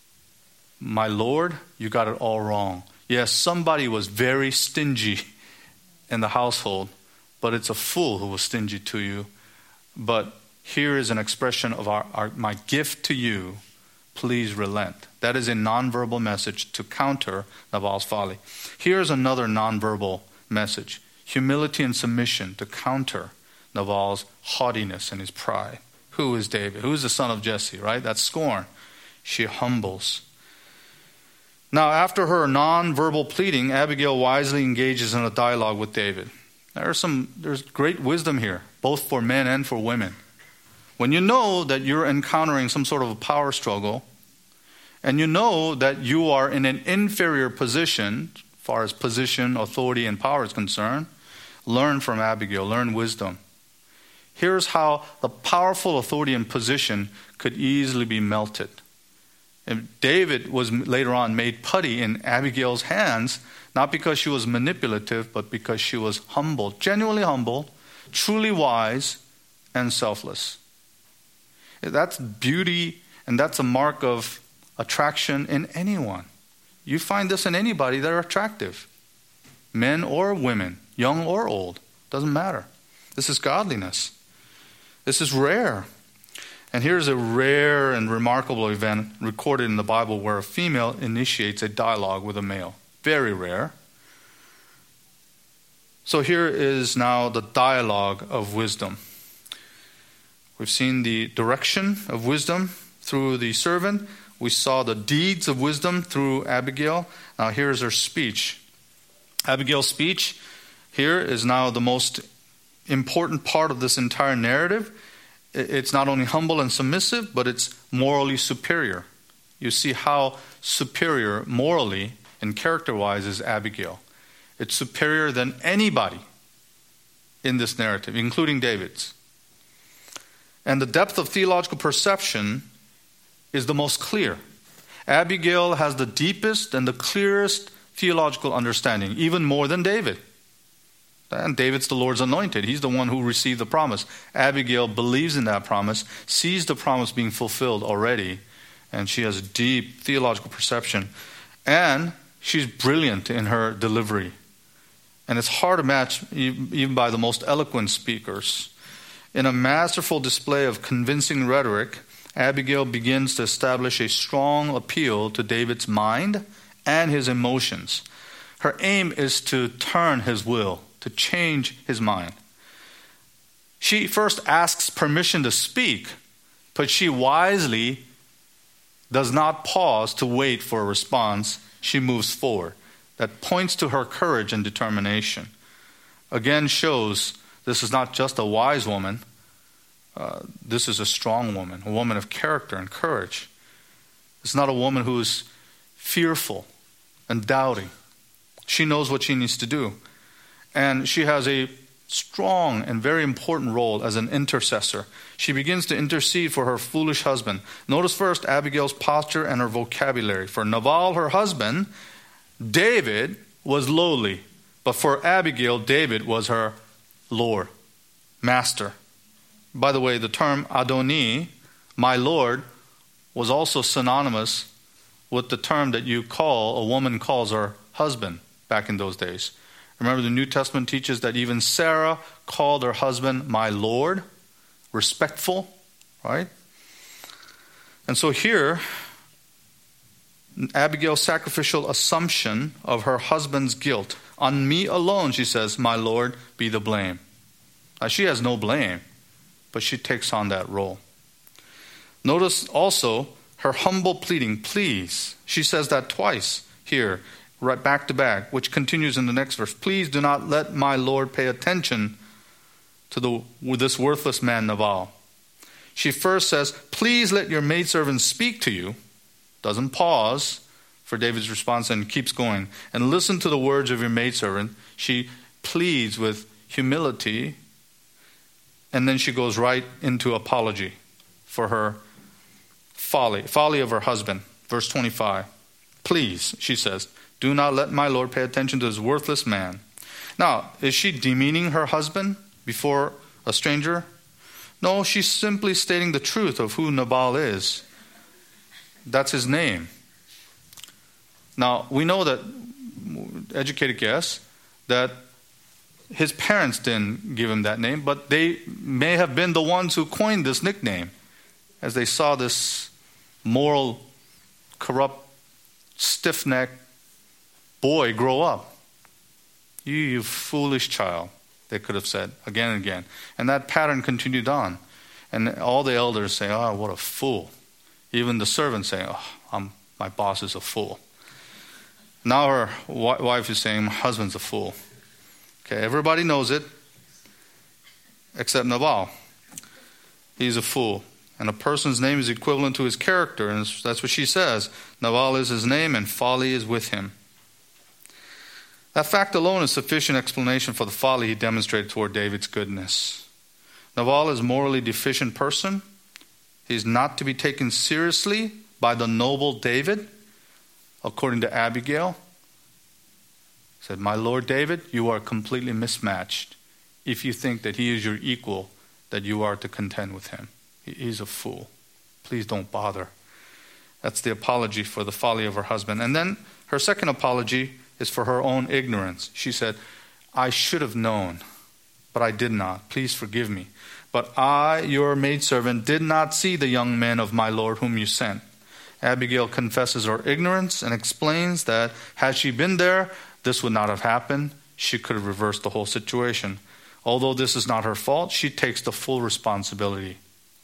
my Lord, you got it all wrong. Yes, somebody was very stingy in the household, but it's a fool who was stingy to you. But here is an expression of my gift to you. Please relent. That is a nonverbal message to counter Nabal's folly. Here's another nonverbal message. Humility and submission to counter Nabal's haughtiness and his pride. Who is David? Who is the son of Jesse, right? That's scorn. She humbles. Now, after her non-verbal pleading, Abigail wisely engages in a dialogue with David. There's great wisdom here, both for men and for women. When you know that you're encountering some sort of a power struggle, and you know that you are in an inferior position, as far as position, authority, and power is concerned, learn from Abigail, learn wisdom. Here's how the powerful authority and position could easily be melted. And David was later on made putty in Abigail's hands, not because she was manipulative, but because she was humble, genuinely humble, truly wise, and selfless. That's beauty, and that's a mark of attraction in anyone. You find this in anybody that are attractive. Men or women, young or old, doesn't matter. This is godliness. This is rare. And here's a rare and remarkable event recorded in the Bible where a female initiates a dialogue with a male. Very rare. So here is now the dialogue of wisdom. We've seen the direction of wisdom through the servant. We saw the deeds of wisdom through Abigail. Now here's her speech. Abigail's speech here is now the most important part of this entire narrative. It's not only humble and submissive, but it's morally superior. You see how superior morally and character-wise is Abigail. It's superior than anybody in this narrative, including David's. And the depth of theological perception is the most clear. Abigail has the deepest and the clearest theological understanding, even more than David. And David's the Lord's anointed. He's the one who received the promise. Abigail believes in that promise, sees the promise being fulfilled already, and she has deep theological perception. And she's brilliant in her delivery. And it's hard to match even by the most eloquent speakers. In a masterful display of convincing rhetoric, Abigail begins to establish a strong appeal to David's mind and his emotions. Her aim is to turn his will, to change his mind. She first asks permission to speak, but she wisely does not pause to wait for a response. She moves forward. That points to her courage and determination. Again shows this is not just a wise woman. This is a strong woman, a woman of character and courage. It's not a woman who is fearful and doubting. She knows what she needs to do. And she has a strong and very important role as an intercessor. She begins to intercede for her foolish husband. Notice first Abigail's posture and her vocabulary. For Nabal, her husband, David was lowly. But for Abigail, David was her Lord, master. By the way, the term Adoni, my Lord, was also synonymous with the term that a woman calls her husband back in those days. Remember, the New Testament teaches that even Sarah called her husband my Lord, respectful, right? And so here, Abigail's sacrificial assumption of her husband's guilt. On me alone, she says, my Lord, be the blame. Now, she has no blame, but she takes on that role. Notice also her humble pleading, please. She says that twice here, right back to back, which continues in the next verse. Please do not let my Lord pay attention to this worthless man Nabal. She first says, please let your maidservant speak to you. Doesn't pause for David's response and keeps going. And listen to the words of your maidservant. She pleads with humility. And then she goes right into apology for her folly of her husband. Verse 25. Please, she says, do not let my Lord pay attention to this worthless man. Now, is she demeaning her husband before a stranger? No, she's simply stating the truth of who Nabal is. That's his name. Now, we know that, educated guess, that his parents didn't give him that name, but they may have been the ones who coined this nickname as they saw this moral, corrupt, stiff-necked boy grow up. You foolish child, they could have said again and again. And that pattern continued on. And all the elders say, oh, what a fool. Even the servants say, oh, my boss is a fool. Now her wife is saying, my husband's a fool. Okay, everybody knows it, except Nabal. He's a fool. And a person's name is equivalent to his character, and that's what she says. Nabal is his name, and folly is with him. That fact alone is sufficient explanation for the folly he demonstrated toward David's goodness. Nabal is a morally deficient person. He's not to be taken seriously by the noble David, according to Abigail. He said, my Lord David, you are completely mismatched if you think that he is your equal, that you are to contend with him. He's a fool. Please don't bother. That's the apology for the folly of her husband. And then her second apology is for her own ignorance. She said, I should have known, but I did not. Please forgive me. But I, your maidservant, did not see the young men of my Lord whom you sent. Abigail confesses her ignorance and explains that had she been there, this would not have happened. She could have reversed the whole situation. Although this is not her fault, she takes the full responsibility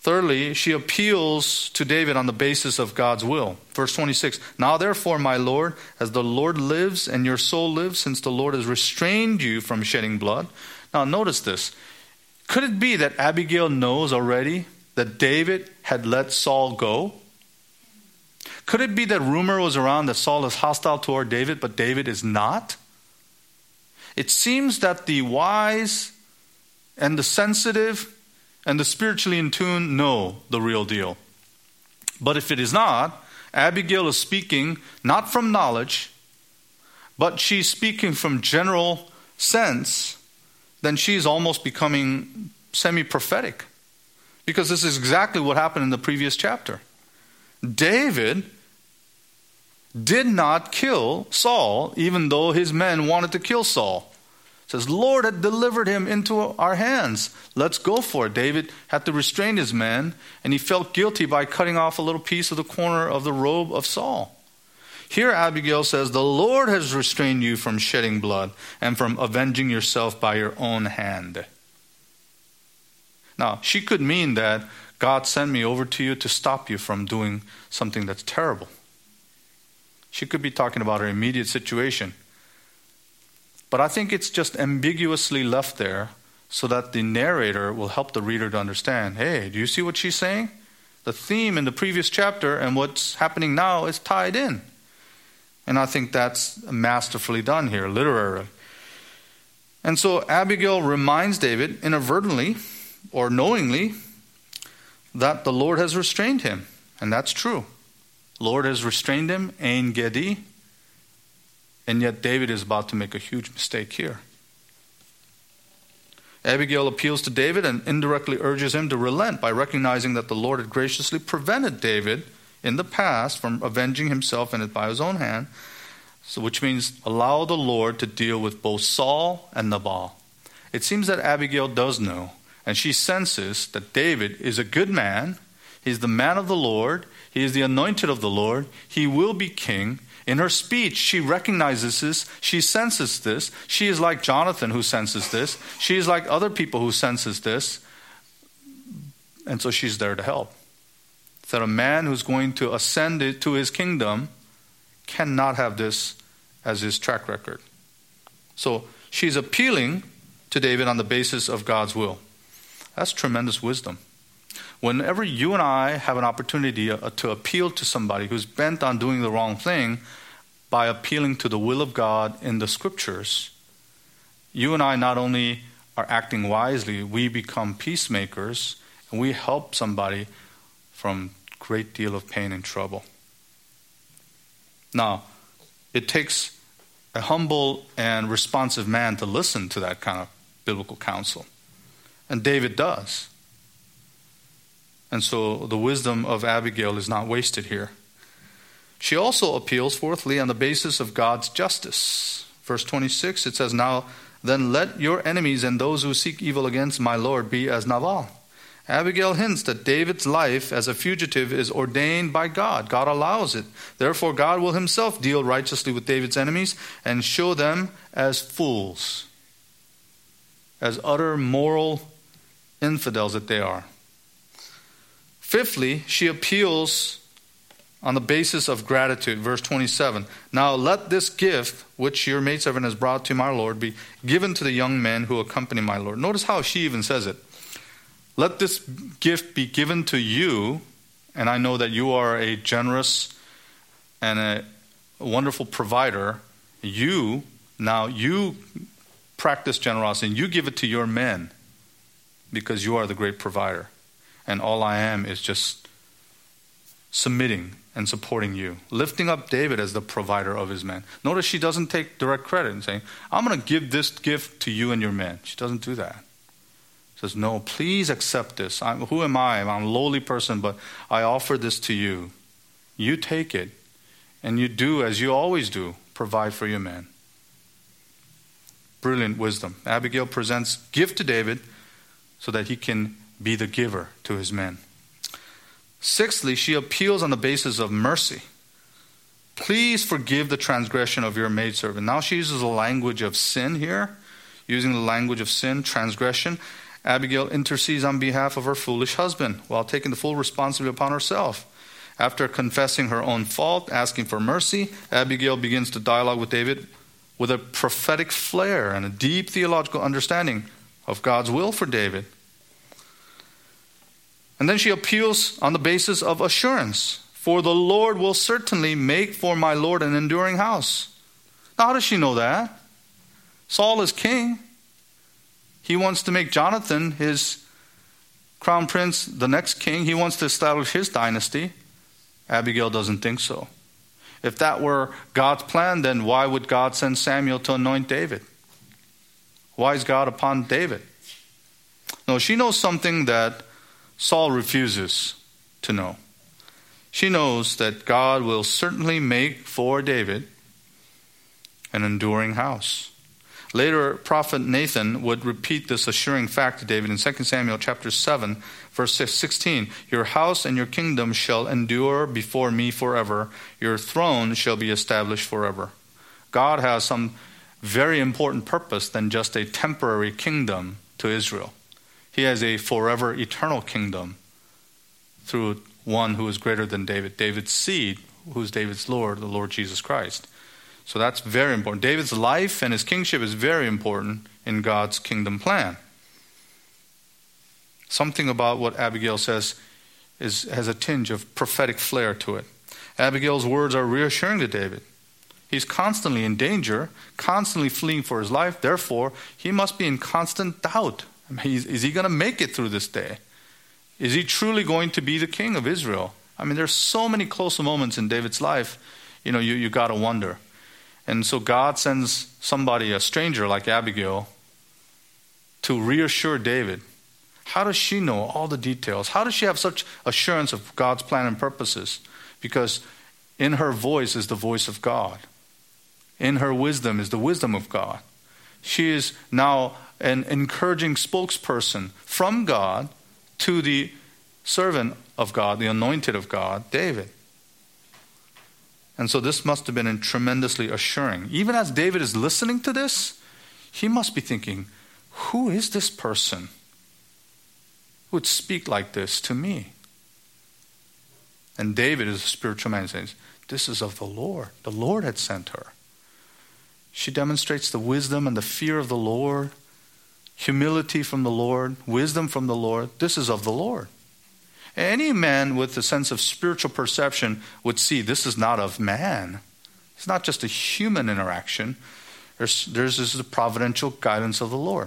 Thirdly, she appeals to David on the basis of God's will. Verse 26, now therefore, my Lord, as the Lord lives and your soul lives, since the Lord has restrained you from shedding blood. Now notice this. Could it be that Abigail knows already that David had let Saul go? Could it be that rumor was around that Saul is hostile toward David, but David is not? It seems that the wise and the sensitive and the spiritually in tune know the real deal. But if it is not, Abigail is speaking not from knowledge, but she's speaking from general sense, then she's almost becoming semi-prophetic. Because this is exactly what happened in the previous chapter. David did not kill Saul, even though his men wanted to kill Saul. It says, Lord had delivered him into our hands. Let's go for it. David had to restrain his men, and he felt guilty by cutting off a little piece of the corner of the robe of Saul. Here Abigail says, the Lord has restrained you from shedding blood and from avenging yourself by your own hand. Now, she could mean that God sent me over to you to stop you from doing something that's terrible. She could be talking about her immediate situation. But I think it's just ambiguously left there so that the narrator will help the reader to understand, hey, do you see what she's saying? The theme in the previous chapter and what's happening now is tied in. And I think that's masterfully done here, literally. And so Abigail reminds David inadvertently or knowingly that the Lord has restrained him. And that's true. Lord has restrained him, Ein Gedi. And yet David is about to make a huge mistake here. Abigail appeals to David and indirectly urges him to relent by recognizing that the Lord had graciously prevented David in the past from avenging himself and it by his own hand. So which means allow the Lord to deal with both Saul and Nabal. It seems that Abigail does know, and she senses that David is a good man. He's the man of the Lord. He is the anointed of the Lord. He will be king. In her speech, she recognizes this. She senses this. She is like Jonathan who senses this. She is like other people who senses this. And so she's there to help. That a man who's going to ascend to his kingdom cannot have this as his track record. So she's appealing to David on the basis of God's will. That's tremendous wisdom. Whenever you and I have an opportunity to appeal to somebody who's bent on doing the wrong thing by appealing to the will of God in the scriptures, you and I not only are acting wisely, we become peacemakers and we help somebody from a great deal of pain and trouble. Now, it takes a humble and responsive man to listen to that kind of biblical counsel. And David does. And so the wisdom of Abigail is not wasted here. She also appeals, fourthly, on the basis of God's justice. Verse 26, it says, now then let your enemies and those who seek evil against my Lord be as Nabal. Abigail hints that David's life as a fugitive is ordained by God. God allows it. Therefore, God will himself deal righteously with David's enemies and show them as fools, as utter moral infidels that they are. Fifthly, she appeals on the basis of gratitude. Verse 27. Now let this gift, which your maidservant has brought to my Lord, be given to the young men who accompany my Lord. Notice how she even says it. Let this gift be given to you, and I know that you are a generous and a wonderful provider. You practice generosity, and you give it to your men because you are the great provider. And all I am is just submitting and supporting you, lifting up David as the provider of his men. Notice she doesn't take direct credit and saying, I'm going to give this gift to you and your men. She doesn't do that. She says, no, please accept this. Who am I? I'm a lowly person, but I offer this to you. You take it, and you do as you always do, provide for your men. Brilliant wisdom. Abigail presents gift to David so that he can be the giver to his men. Sixthly, she appeals on the basis of mercy. Please forgive the transgression of your maidservant. Now she uses the language of sin here, using the language of sin, transgression. Abigail intercedes on behalf of her foolish husband while taking the full responsibility upon herself. After confessing her own fault, asking for mercy, Abigail begins to dialogue with David with a prophetic flair and a deep theological understanding of God's will for David. And then she appeals on the basis of assurance. For the Lord will certainly make for my Lord an enduring house. Now, how does she know that? Saul is king. He wants to make Jonathan his crown prince, the next king. He wants to establish his dynasty. Abigail doesn't think so. If that were God's plan, then why would God send Samuel to anoint David? Why is God upon David? No, she knows something that Saul refuses to know. She knows that God will certainly make for David an enduring house. Later, prophet Nathan would repeat this assuring fact to David in 2 Samuel chapter 7, verse 16. Your house and your kingdom shall endure before me forever. Your throne shall be established forever. God has some very important purpose than just a temporary kingdom to Israel. He has a forever eternal kingdom through one who is greater than David, David's seed, who's David's Lord, the Lord Jesus Christ. So that's very important. David's life and his kingship is very important in God's kingdom plan. Something about what Abigail says has a tinge of prophetic flair to it. Abigail's words are reassuring to David. He's constantly in danger, constantly fleeing for his life. Therefore, he must be in constant doubt. Is he going to make it through this day? Is he truly going to be the king of Israel? I mean, there's so many close moments in David's life, you got to wonder. And so God sends somebody, a stranger like Abigail, to reassure David. How does she know all the details? How does she have such assurance of God's plan and purposes? Because in her voice is the voice of God. In her wisdom is the wisdom of God. She is now an encouraging spokesperson from God to the servant of God, the anointed of God, David. And so this must have been tremendously assuring. Even as David is listening to this, he must be thinking, who is this person who would speak like this to me? And David is a spiritual man. He says, this is of the Lord. The Lord had sent her. She demonstrates the wisdom and the fear of the Lord, humility from the Lord, wisdom from the Lord. This is of the Lord. Any man with a sense of spiritual perception would see this is not of man. It's not just a human interaction. There's this providential guidance of the Lord.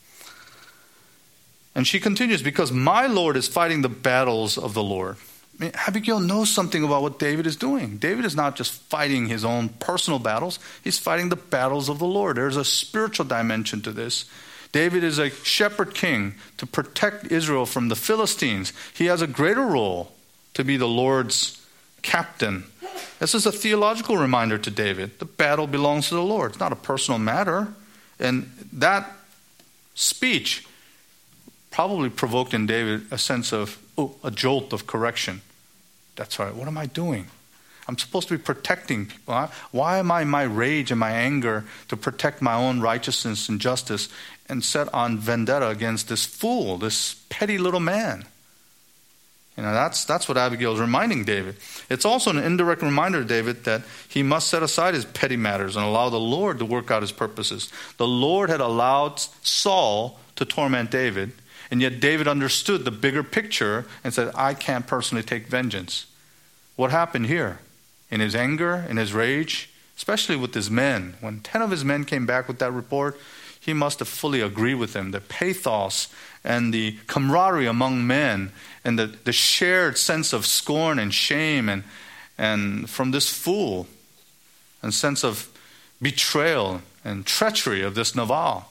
And she continues, because my Lord is fighting the battles of the Lord. I mean, Abigail knows something about what David is doing. David is not just fighting his own personal battles. He's fighting the battles of the Lord. There's a spiritual dimension to this. David is a shepherd king to protect Israel from the Philistines. He has a greater role to be the Lord's captain. This is a theological reminder to David. The battle belongs to the Lord. It's not a personal matter. And that speech probably provoked in David a sense of, a jolt of correction. That's right. What am I doing? I'm supposed to be protecting people. Why am I in my rage and my anger to protect my own righteousness and justice and set on vendetta against this fool, this petty little man? That's what Abigail is reminding David. It's also an indirect reminder to David that he must set aside his petty matters and allow the Lord to work out his purposes. The Lord had allowed Saul to torment David, and yet David understood the bigger picture and said, I can't personally take vengeance. What happened here? In his anger, in his rage, especially with his men, when 10 of his men came back with that report, he must have fully agreed with him. The pathos and the camaraderie among men and the shared sense of scorn and shame and from this fool and sense of betrayal and treachery of this Nabal.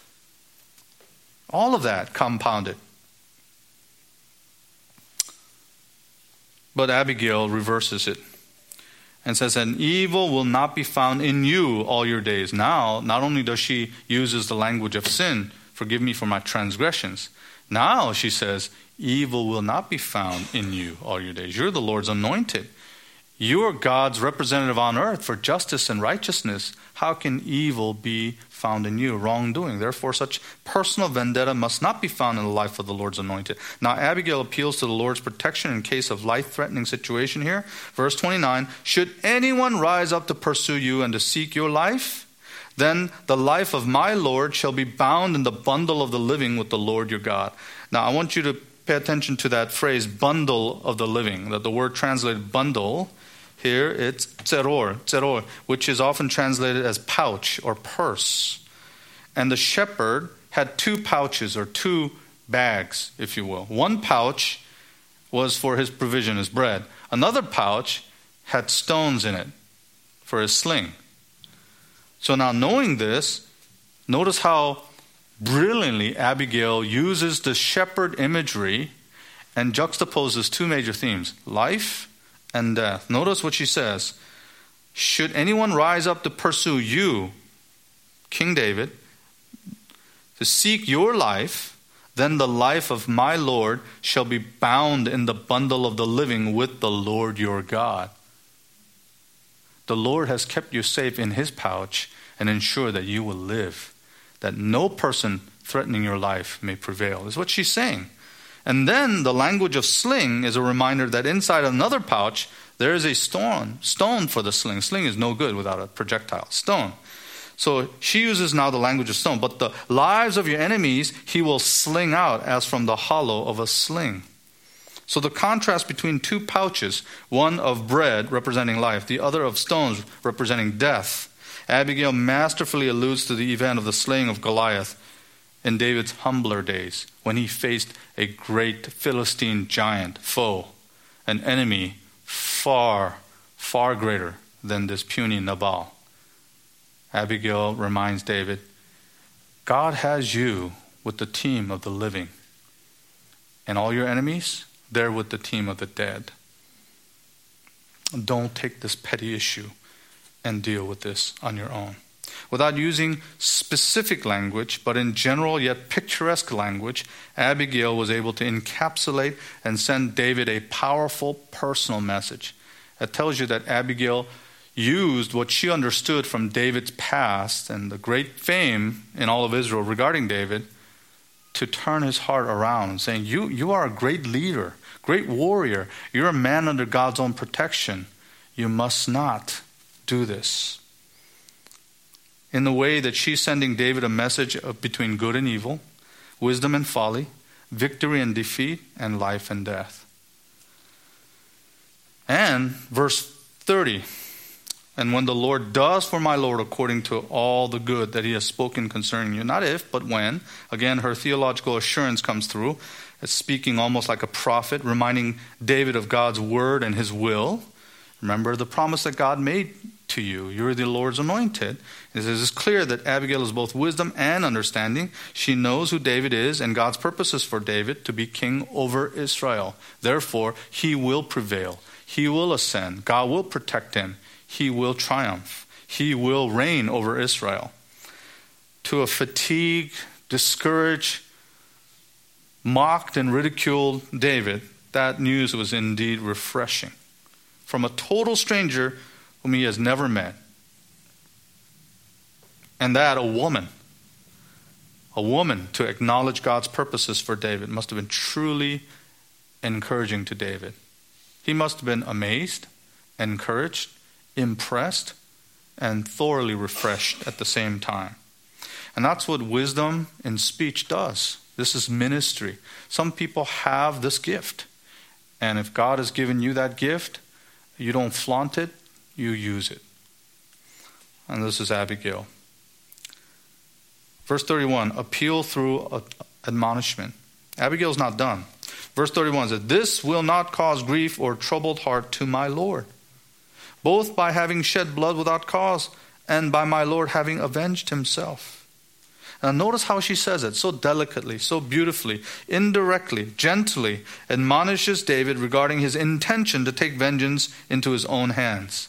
All of that compounded. But Abigail reverses it and says, an evil will not be found in you all your days. Now, not only does she use the language of sin, forgive me for my transgressions. Now, she says, evil will not be found in you all your days. You're the Lord's anointed. You are God's representative on earth for justice and righteousness. How can evil be found in you? Wrongdoing. Therefore, such personal vendetta must not be found in the life of the Lord's anointed. Now, Abigail appeals to the Lord's protection in case of life-threatening situation here. Verse 29, should anyone rise up to pursue you and to seek your life, then the life of my Lord shall be bound in the bundle of the living with the Lord your God. Now, I want you to pay attention to that phrase, bundle of the living. That the word translated bundle, here it's tseror, which is often translated as pouch or purse. And the shepherd had two pouches or two bags, if you will. One pouch was for his provision, his bread. Another pouch had stones in it for his sling. So now knowing this, notice how brilliantly Abigail uses the shepherd imagery and juxtaposes two major themes, life and death. Notice what she says. Should anyone rise up to pursue you, King David, to seek your life, then the life of my Lord shall be bound in the bundle of the living with the Lord your God. The Lord has kept you safe in his pouch and ensure that you will live, that no person threatening your life may prevail, is what she's saying. And then the language of sling is a reminder that inside another pouch, there is a stone for the sling. Sling is no good without a projectile. Stone. So she uses now the language of stone. But the lives of your enemies he will sling out as from the hollow of a sling. So the contrast between two pouches, one of bread representing life, the other of stones representing death. Abigail masterfully alludes to the event of the slaying of Goliath in David's humbler days, when he faced a great Philistine giant foe, an enemy far, far greater than this puny Nabal. Abigail reminds David, God has you with the team of the living, and all your enemies, they're with the team of the dead. Don't take this petty issue and deal with this on your own. Without using specific language, but in general yet picturesque language, Abigail was able to encapsulate and send David a powerful personal message. It tells you that Abigail used what she understood from David's past and the great fame in all of Israel regarding David to turn his heart around and saying, you are a great leader, great warrior. You're a man under God's own protection. You must not do this. In the way that she's sending David a message of between good and evil, wisdom and folly, victory and defeat, and life and death. And verse 30, and when the Lord does for my Lord according to all the good that he has spoken concerning you, not if, but when, again, her theological assurance comes through. It's speaking almost like a prophet, reminding David of God's word and his will. Remember the promise that God made to you. You're the Lord's anointed. It is clear that Abigail is both wisdom and understanding. She knows who David is and God's purposes for David to be king over Israel. Therefore, he will prevail. He will ascend. God will protect him. He will triumph. He will reign over Israel. To a fatigued, discouraged, mocked and ridiculed David, that news was indeed refreshing. From a total stranger whom he has never met. And that a woman to acknowledge God's purposes for David must have been truly encouraging to David. He must have been amazed, encouraged, impressed, and thoroughly refreshed at the same time. And that's what wisdom in speech does. This is ministry. Some people have this gift. And if God has given you that gift, you don't flaunt it, you use it. And this is Abigail. Verse 31, appeal through admonishment. Abigail's not done. Verse 31 says, this will not cause grief or troubled heart to my Lord, both by having shed blood without cause and by my Lord having avenged himself. Now notice how she says it so delicately, so beautifully, indirectly, gently, admonishes David regarding his intention to take vengeance into his own hands.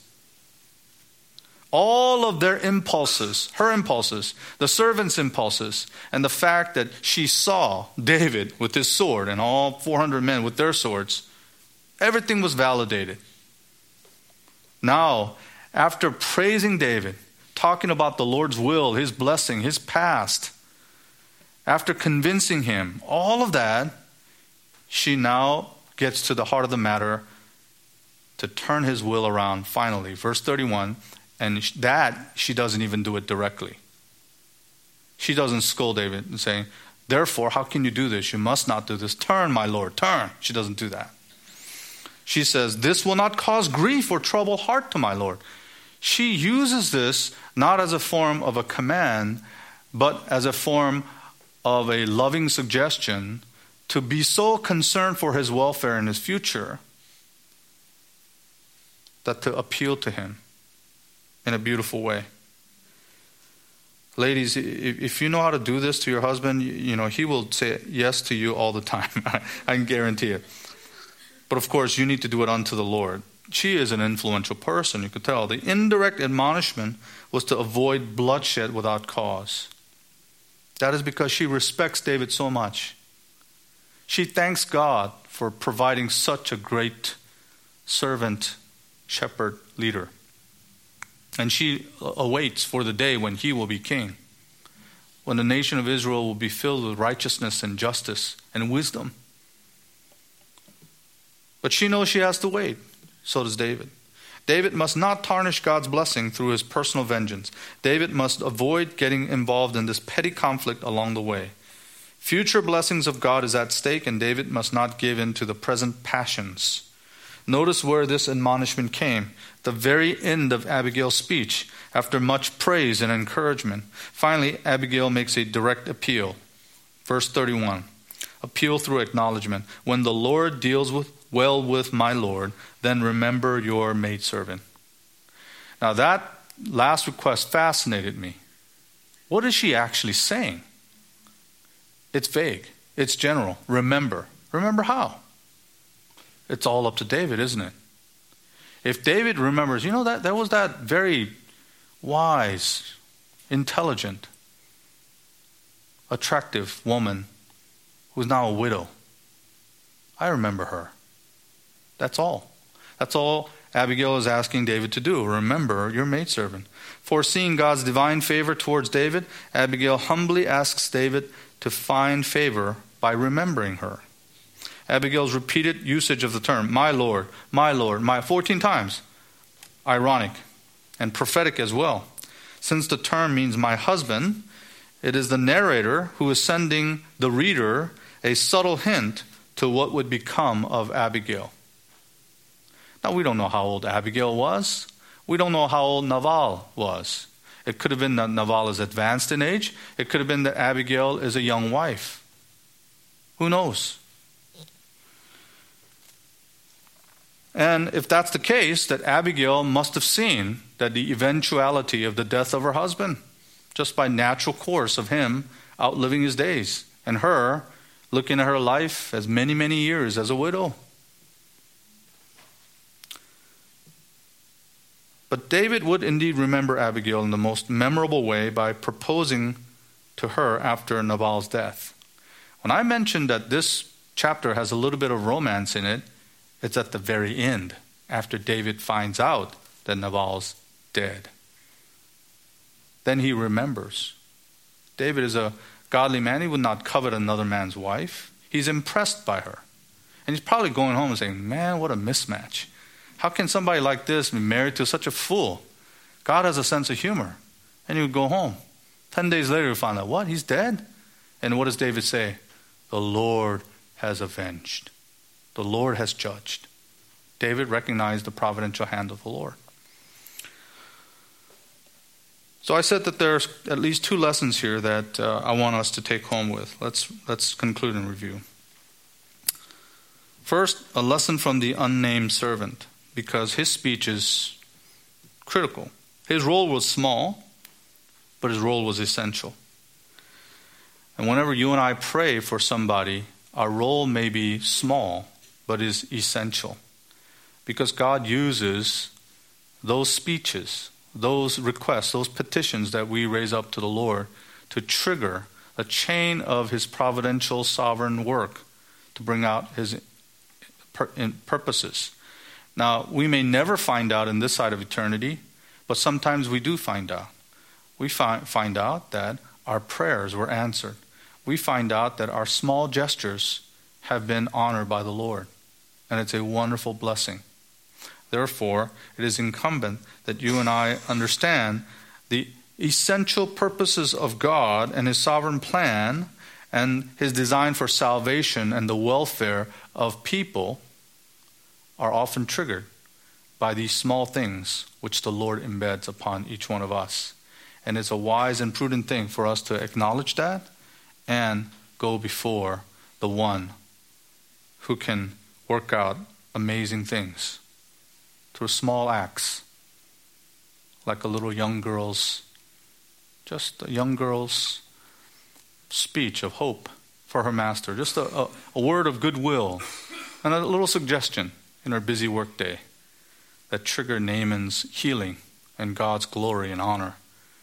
All of their impulses, her impulses, the servant's impulses, and the fact that she saw David with his sword and all 400 men with their swords, everything was validated. Now, after praising David, talking about the Lord's will, his blessing, his past, after convincing him, all of that, she now gets to the heart of the matter to turn his will around finally. Verse 31, and that she doesn't even do it directly. She doesn't scold David and say, therefore, how can you do this? You must not do this. Turn, my Lord, turn. She doesn't do that. She says, this will not cause grief or trouble heart to my Lord. She uses this not as a form of a command, but as a form of a loving suggestion to be so concerned for his welfare and his future that to appeal to him in a beautiful way. Ladies, if you know how to do this to your husband, he will say yes to you all the time. I can guarantee it. But of course, you need to do it unto the Lord. She is an influential person, you could tell. The indirect admonishment was to avoid bloodshed without cause. That is because she respects David so much. She thanks God for providing such a great servant, shepherd, leader. And she awaits for the day when he will be king, when the nation of Israel will be filled with righteousness and justice and wisdom. But she knows she has to wait. So does David. David must not tarnish God's blessing through his personal vengeance. David must avoid getting involved in this petty conflict along the way. Future blessings of God is at stake, and David must not give in to the present passions. Notice where this admonishment came. The very end of Abigail's speech, after much praise and encouragement. Finally, Abigail makes a direct appeal. Verse 31. Appeal through acknowledgement. When the Lord deals well with my Lord, then remember your maidservant. Now that last request fascinated me. What is she actually saying? It's vague. It's general. Remember. Remember how? It's all up to David, isn't it? If David remembers, that there was that very wise, intelligent, attractive woman who's now a widow. I remember her. That's all. That's all Abigail is asking David to do. Remember your maidservant. Foreseeing God's divine favor towards David, Abigail humbly asks David to find favor by remembering her. Abigail's repeated usage of the term, my Lord, 14 times, ironic and prophetic as well. Since the term means my husband, it is the narrator who is sending the reader a subtle hint to what would become of Abigail. Now, we don't know how old Abigail was. We don't know how old Nabal was. It could have been that Nabal is advanced in age. It could have been that Abigail is a young wife. Who knows? And if that's the case, that Abigail must have seen that the eventuality of the death of her husband, just by natural course of him outliving his days, and her looking at her life as many, many years as a widow. But David would indeed remember Abigail in the most memorable way by proposing to her after Nabal's death. When I mentioned that this chapter has a little bit of romance in it, it's at the very end, after David finds out that Nabal's dead. Then he remembers. David is a godly man. He would not covet another man's wife. He's impressed by her. And he's probably going home and saying, man, what a mismatch. How can somebody like this be married to such a fool? God has a sense of humor. And he would go home. 10 days later, he would find out, what? He's dead? And what does David say? The Lord has avenged. The Lord has judged. David recognized the providential hand of the Lord. So I said that there's at least two lessons here that I want us to take home with. Let's conclude and review. First, a lesson from the unnamed servant, because his speech is critical. His role was small, but his role was essential. And whenever you and I pray for somebody, our role may be small, but is essential. Because God uses those speeches, those requests, those petitions that we raise up to the Lord to trigger a chain of his providential sovereign work to bring out his purposes. Now, we may never find out in this side of eternity, but sometimes we do find out. We find out that our prayers were answered. We find out that our small gestures have been honored by the Lord. And it's a wonderful blessing. Therefore, it is incumbent that you and I understand the essential purposes of God and His sovereign plan and His design for salvation and the welfare of people are often triggered by these small things which the Lord embeds upon each one of us. And it's a wise and prudent thing for us to acknowledge that and go before the one who can work out amazing things through small acts, like a little young girl's speech of hope for her master, just a word of goodwill and a little suggestion in her busy workday that triggered Naaman's healing and God's glory and honor,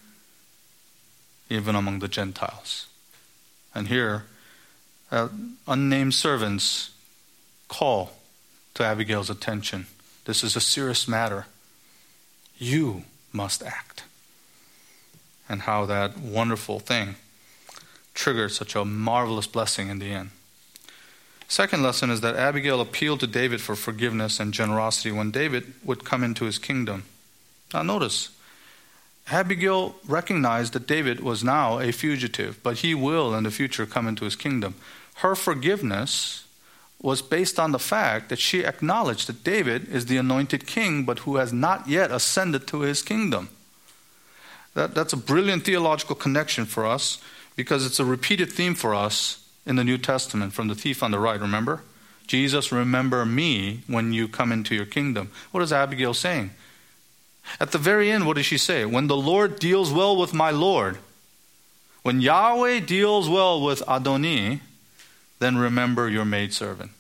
even among the Gentiles. And here, unnamed servants call to Abigail's attention. This is a serious matter. You must act. And how that wonderful thing triggered such a marvelous blessing in the end. Second lesson is that Abigail appealed to David for forgiveness and generosity when David would come into his kingdom. Now notice, Abigail recognized that David was now a fugitive, but he will in the future come into his kingdom. Her forgiveness was based on the fact that she acknowledged that David is the anointed king, but who has not yet ascended to his kingdom. That's a brilliant theological connection for us, because it's a repeated theme for us in the New Testament from the thief on the right, remember? Jesus, remember me when you come into your kingdom. What is Abigail saying? At the very end, what does she say? When the Lord deals well with my Lord, when Yahweh deals well with Adoni, then remember your maidservant.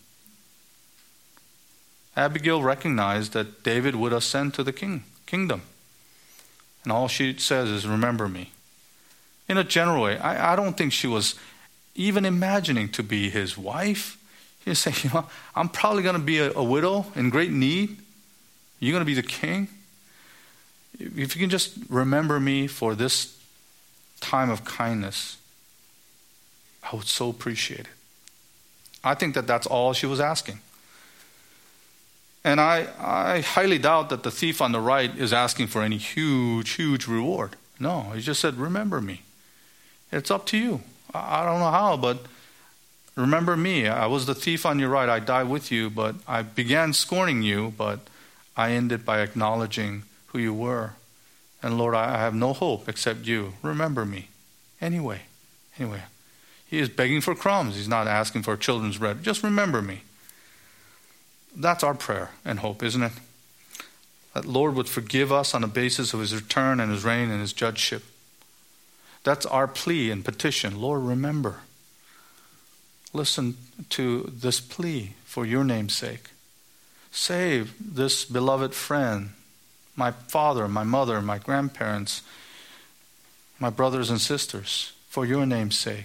Abigail recognized that David would ascend to the kingdom. And all she says is, remember me. In a general way, I don't think she was even imagining to be his wife. She was saying, I'm probably going to be a widow in great need. You're going to be the king. If you can just remember me for this time of kindness, I would so appreciate it. I think that that's all she was asking. And I highly doubt that the thief on the right is asking for any huge reward. No, he just said, remember me. It's up to you. I don't know how, but remember me. I was the thief on your right. I died with you, but I began scorning you, but I ended by acknowledging who you were. And Lord, I have no hope except you. Remember me. Anyway. He is begging for crumbs. He's not asking for children's bread. Just remember me. That's our prayer and hope, isn't it? That Lord would forgive us on the basis of his return and his reign and his judgeship. That's our plea and petition. Lord, remember. Listen to this plea for your name's sake. Save this beloved friend, my father, my mother, my grandparents, my brothers and sisters, for your name's sake.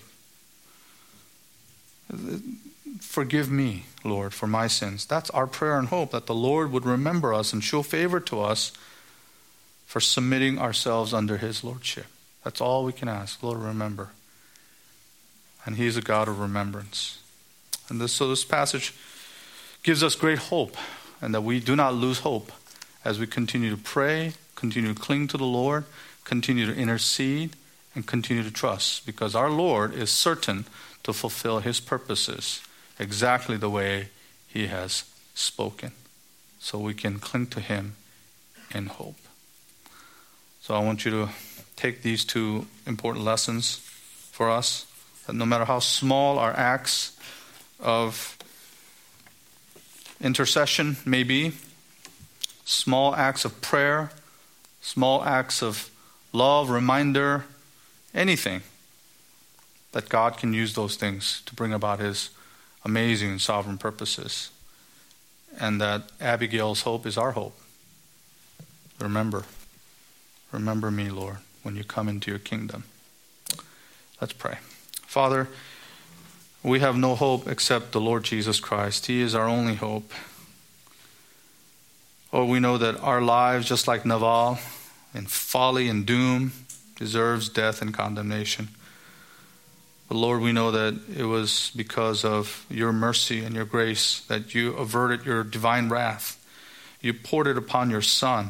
Forgive me, Lord, for my sins. That's our prayer and hope, that the Lord would remember us and show favor to us for submitting ourselves under his lordship. That's all we can ask. Lord, remember. And he's a God of remembrance. And so this passage gives us great hope, and that we do not lose hope as we continue to pray, continue to cling to the Lord, continue to intercede, and continue to trust, because our Lord is certain to fulfill his purposes exactly the way he has spoken. So we can cling to him in hope. So I want you to take these two important lessons for us, that no matter how small our acts of intercession may be, small acts of prayer, small acts of love, reminder, anything, that God can use those things to bring about his amazing and sovereign purposes. And that Abigail's hope is our hope. Remember me, Lord, when you come into your kingdom. Let's pray. Father, we have no hope except the Lord Jesus Christ. He is our only hope. Lord, we know that our lives, just like Nabal, in folly and doom, deserves death and condemnation. But Lord, we know that it was because of your mercy and your grace that you averted your divine wrath. You poured it upon your Son,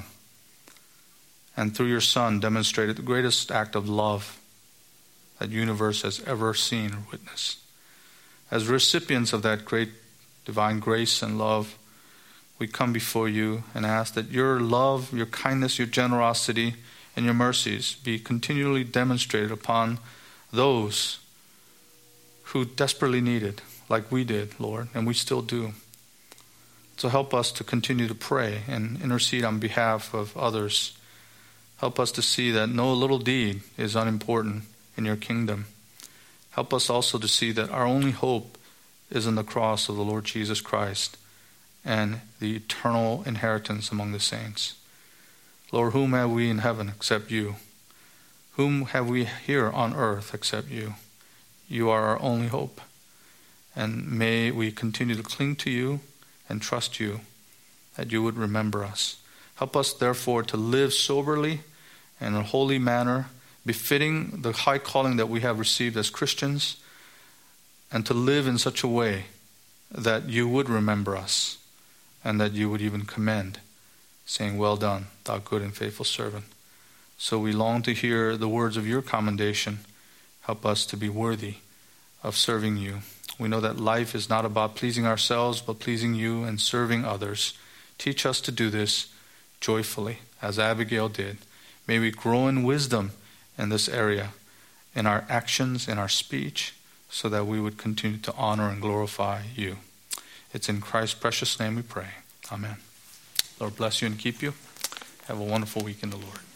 and through your Son demonstrated the greatest act of love that the universe has ever seen or witnessed. As recipients of that great divine grace and love, we come before you and ask that your love, your kindness, your generosity, and your mercies be continually demonstrated upon those who desperately need it, like we did, Lord, and we still do. So help us to continue to pray and intercede on behalf of others. Help us to see that no little deed is unimportant in your kingdom. Help us also to see that our only hope is in the cross of the Lord Jesus Christ and the eternal inheritance among the saints. Lord, whom have we in heaven except you? Whom have we here on earth except you? You are our only hope. And may we continue to cling to you and trust you, that you would remember us. Help us, therefore, to live soberly and in a holy manner, befitting the high calling that we have received as Christians, and to live in such a way that you would remember us and that you would even commend, saying, "Well done, thou good and faithful servant." So we long to hear the words of your commendation. Help us to be worthy of serving you. We know that life is not about pleasing ourselves, but pleasing you and serving others. Teach us to do this joyfully, as Abigail did. May we grow in wisdom in this area, in our actions, in our speech, so that we would continue to honor and glorify you. It's in Christ's precious name we pray. Amen. Lord bless you and keep you. Have a wonderful week in the Lord.